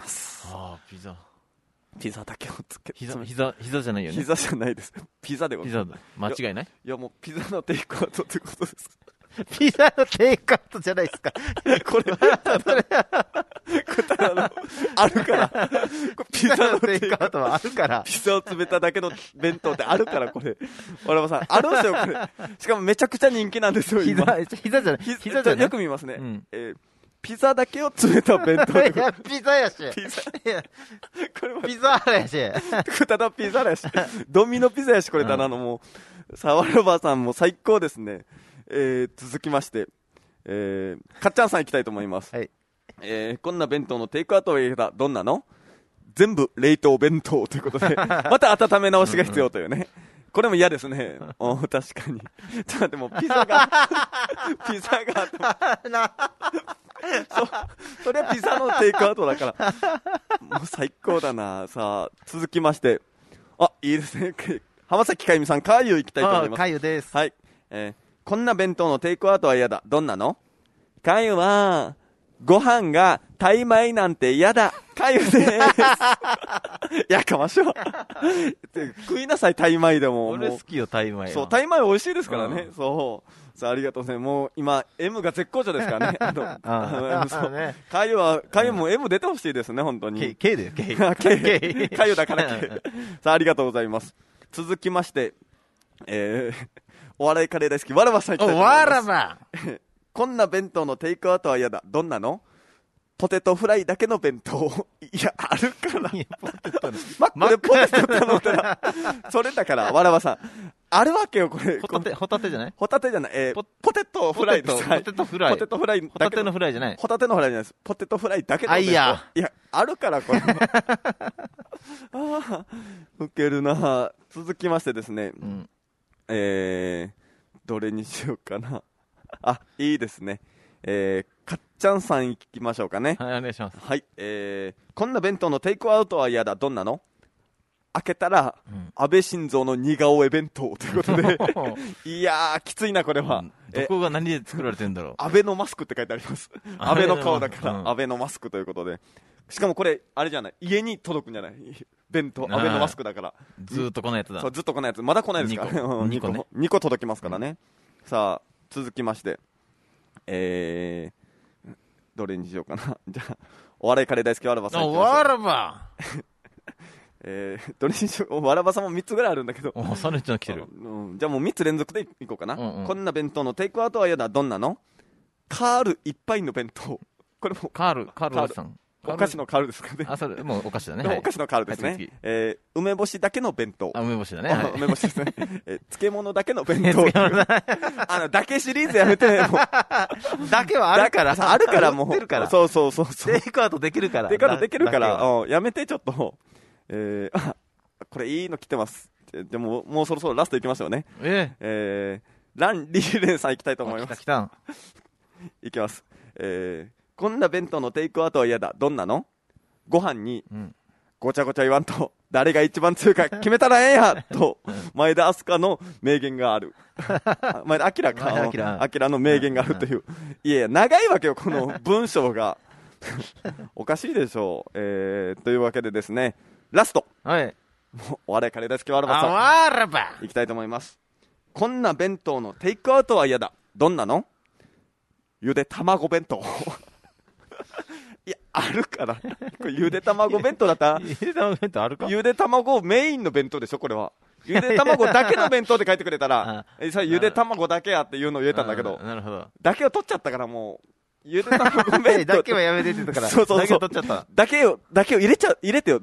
ああ、ピザ。 ピザだけをつけて。 膝、膝、膝じゃないよね。 膝じゃないです。ピザでございます。 ピザだ。間違いない？ いや、もうピザのテイクアウトってことです。 ピザのテイクアウトじゃないですか。 これ、ただ、これただの、あるから。 ピザのテイクアウトはあるから。 ピザを詰めただけの弁当ってあるから、これ。わらばさん、あるんですよ、これ。しかもめちゃくちゃ人気なんですよ、今。 膝、膝じゃない。膝じゃない。 よく見ますね。うん、えーピザだけを詰めた弁当。 いや、ピザやし。 ピザ。 これは。ピザーラやし。 ただピザやし。ドミノピザやし、これただのもう。さあ、わらばさんも最高ですね。えー、続きまして、えー、かっちゃんさん行きたいと思います。 はい。 えー、こんな弁当のテイクアウトを入れた、どんなの？全部冷凍弁当ということで、また温め直しが必要というね。うんうん、これも嫌ですね。お確かに。ちょっと待って、もうピザが、ピザが、そう、それはピザのテイクアウトだから。もう最高だな。さあ、続きまして。あ、いいですね。浜崎かゆみさん、かゆ行きたいと思います。 かゆです。 はい。えー、こんな弁当のテイクアウトは嫌だ。どんなの？かゆは、ご飯がタイ米なんて嫌だ。かゆです。やかましょう。食いなさい、タイ米でも。 俺好きよ、タイ米。 そう、タイ米美味しいですからね。うん、そう。さあ、ありがとうね。もう今、M が絶好調ですからね。あの、あそうね。かゆは、かゆも M 出てほしいですね、本当に。 K だよ、K。 K。かゆだから K。さあ、ありがとうございます。続きまして、えー、お笑いカレー大好き、わらばさん行きたいと思います。 わらばこんな弁当のテイクアウトは嫌だ。どんなの？ポテトフライだけの弁当。いや、あるから。ポテトの。マックでポテト頼んだら、それだから、わらばさん。あるわけよ、これ。 ホタテ、ホタテじゃない？ ホタテじゃない。えー、ポ, ポテトフライです。 ポテトフライ。 ポテトフライ。 ホタテのフライじゃない。 ホタテのフライじゃないです。ポテトフライだけの弁当。あ、いや。 いや、あるから、これ。ああ、ウケるな。続きましてですね。うん、えー、どれにしようかな。あ、いいですね。えー、かっちゃんさん行きましょうかね。 はい、お願いします。 はい、えー、こんな弁当のテイクアウトは嫌だ。どんなの？開けたら、うん、安倍晋三の似顔絵弁当ということでいやーきついなこれは、うん、 どこが何で作られてるんだろう。 安倍のマスクって書いてあります安倍の顔だから、うん、安倍のマスクということで、しかもこれあれじゃない、家に届くんじゃない、弁当、安倍のマスクだからずーっとこのやつだ。 そう、ずっとこのやつ、まだ来ないですからにこ、にこね、にこ届きますからね、うん、さあ続きましてえー、どれにしようかなじゃあお笑いカレー大好きわらばさん、 おわらばえー、どれにしよう、わらばさんもみっつぐらいあるんだけど、 おサネちゃん来てる、 うん、じゃあもうみっつ連続でいこうかな、うんうん、こんな弁当のテイクアウトは嫌だ。どんなの？カールいっぱいの弁当。これもカール、カールさん、 お菓子のカールですかね。 あ、それもうお菓子だね。 でもお菓子のカールですね。はい、えー、梅干しだけの弁当。 あ、梅干しだね。はい、 梅干しですね。えー、漬物だけの弁当。あの、だけシリーズやめて、もう。だけはあるから。 あるからもう。 るから。 そうそうそうそう。 テイクアウトできるから。 テイクアウトできるから、うん、やめてちょっと。えー、あ、これいいの来てます。でも、もうそろそろラストいきますよね。 ええ。 えー、ラン・リーレンさん行きたいと思います。 来た来た。 いきます。えー、こんな弁当のテイクアウトは嫌だ。どんなの？ご飯に、うん、ごちゃごちゃ言わんと、誰が一番強いか決めたらええやと、前田明日香の名言がある。前田明か、明の名言があるという。いやいや、長いわけよ、この文章が。おかしいでしょう。えー、というわけでですね、ラスト。 はい。 お笑いカレー大好きわらばさん。 わらばいきたいと思います。こんな弁当のテイクアウトは嫌だ。どんなの？ゆで卵弁当。いや、あるから。これゆで卵弁当だったらゆで卵弁当あるか？ ゆで卵メインの弁当でしょ、これは。ゆで卵だけの弁当で書いてくれたら、えさゆで卵だけやっていうのを言えたんだけど、 なるほど。 だけを取っちゃったからもう、ゆで卵弁当。 だけはやめてって言ったから、 そうそうそう。 だけを取っちゃった。 だけを、だけを入れちゃ、入れてよ。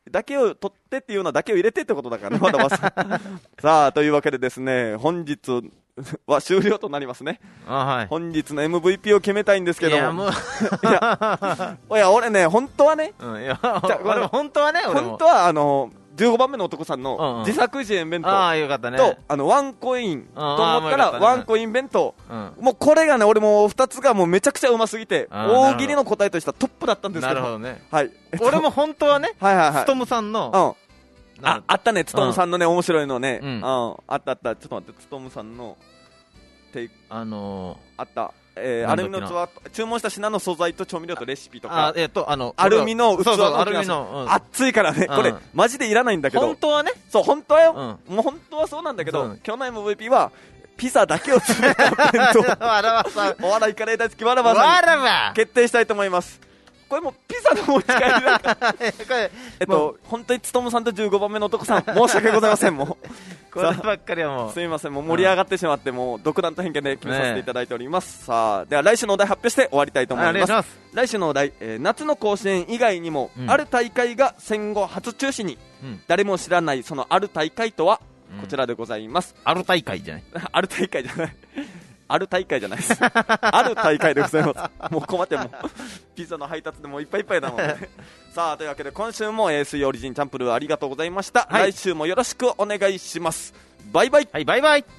だけを取ってっていうのはだけを入れてってことだからね、まだまださあというわけでですね、本日は終了となりますね。 あ、はい、 本日の エムブイピー を決めたいんですけども、いやもういやいや俺ね本当はね、 うん、いや俺本当はね俺も本当はあのじゅうごばんめの男さんの自作自演弁当と、 ああよかったね、 あのワンコインと思ったらワンコイン弁当、 うん、 もうこれがね俺もふたつがもうめちゃくちゃうますぎて大喜利の答えとしてはトップだったんですけど、 なるほどね、 はい、 えっと、俺も本当はね、 はいはいはい、 ストムさんの、 うん、ああったね、つとむさんのね、うん、面白いのね、 うんうん、あったあった、ちょっと待って、つとむさんのテあのー、 あった、えー、アルミの器、注文した品の素材と調味料とレシピとか、 あ、えー、とあのアルミの器の、 そうそうアルミの、うん、 熱いからね、これ、うん、マジでいらないんだけど、 本当はね、 そう本当はよ、 うん、 もう本当はそうなんだけど、 うん、 今日の エムブイピー はピザだけを詰めた弁当わらわさん、 お笑いカレー大好きわらわさんわらわ決定したいと思います。これもピザの持ち帰りだからえっと本当につとむさんとじゅうごばんめの男さん申し訳ございません。もうこればっかりはもうすみません、もう盛り上がってしまって、もう独断と偏見で決めさせていただいております、ね、さあでは来週のお題発表して終わりたいと思います。 ます来週のお題、えー、夏の甲子園以外にも、うん、ある大会が戦後初中止に、うん、誰も知らないそのある大会とは、うん、こちらでございます。 ある大会じゃないある大会じゃないある大会じゃないですある大会でございますもう困ってもうピザの配達でもういっぱいいっぱいだもんねさあというわけで今週も、えー、水曜オリジンチャンプルーありがとうございました、はい、来週もよろしくお願いします。バイバイ。 はい、バイバイ。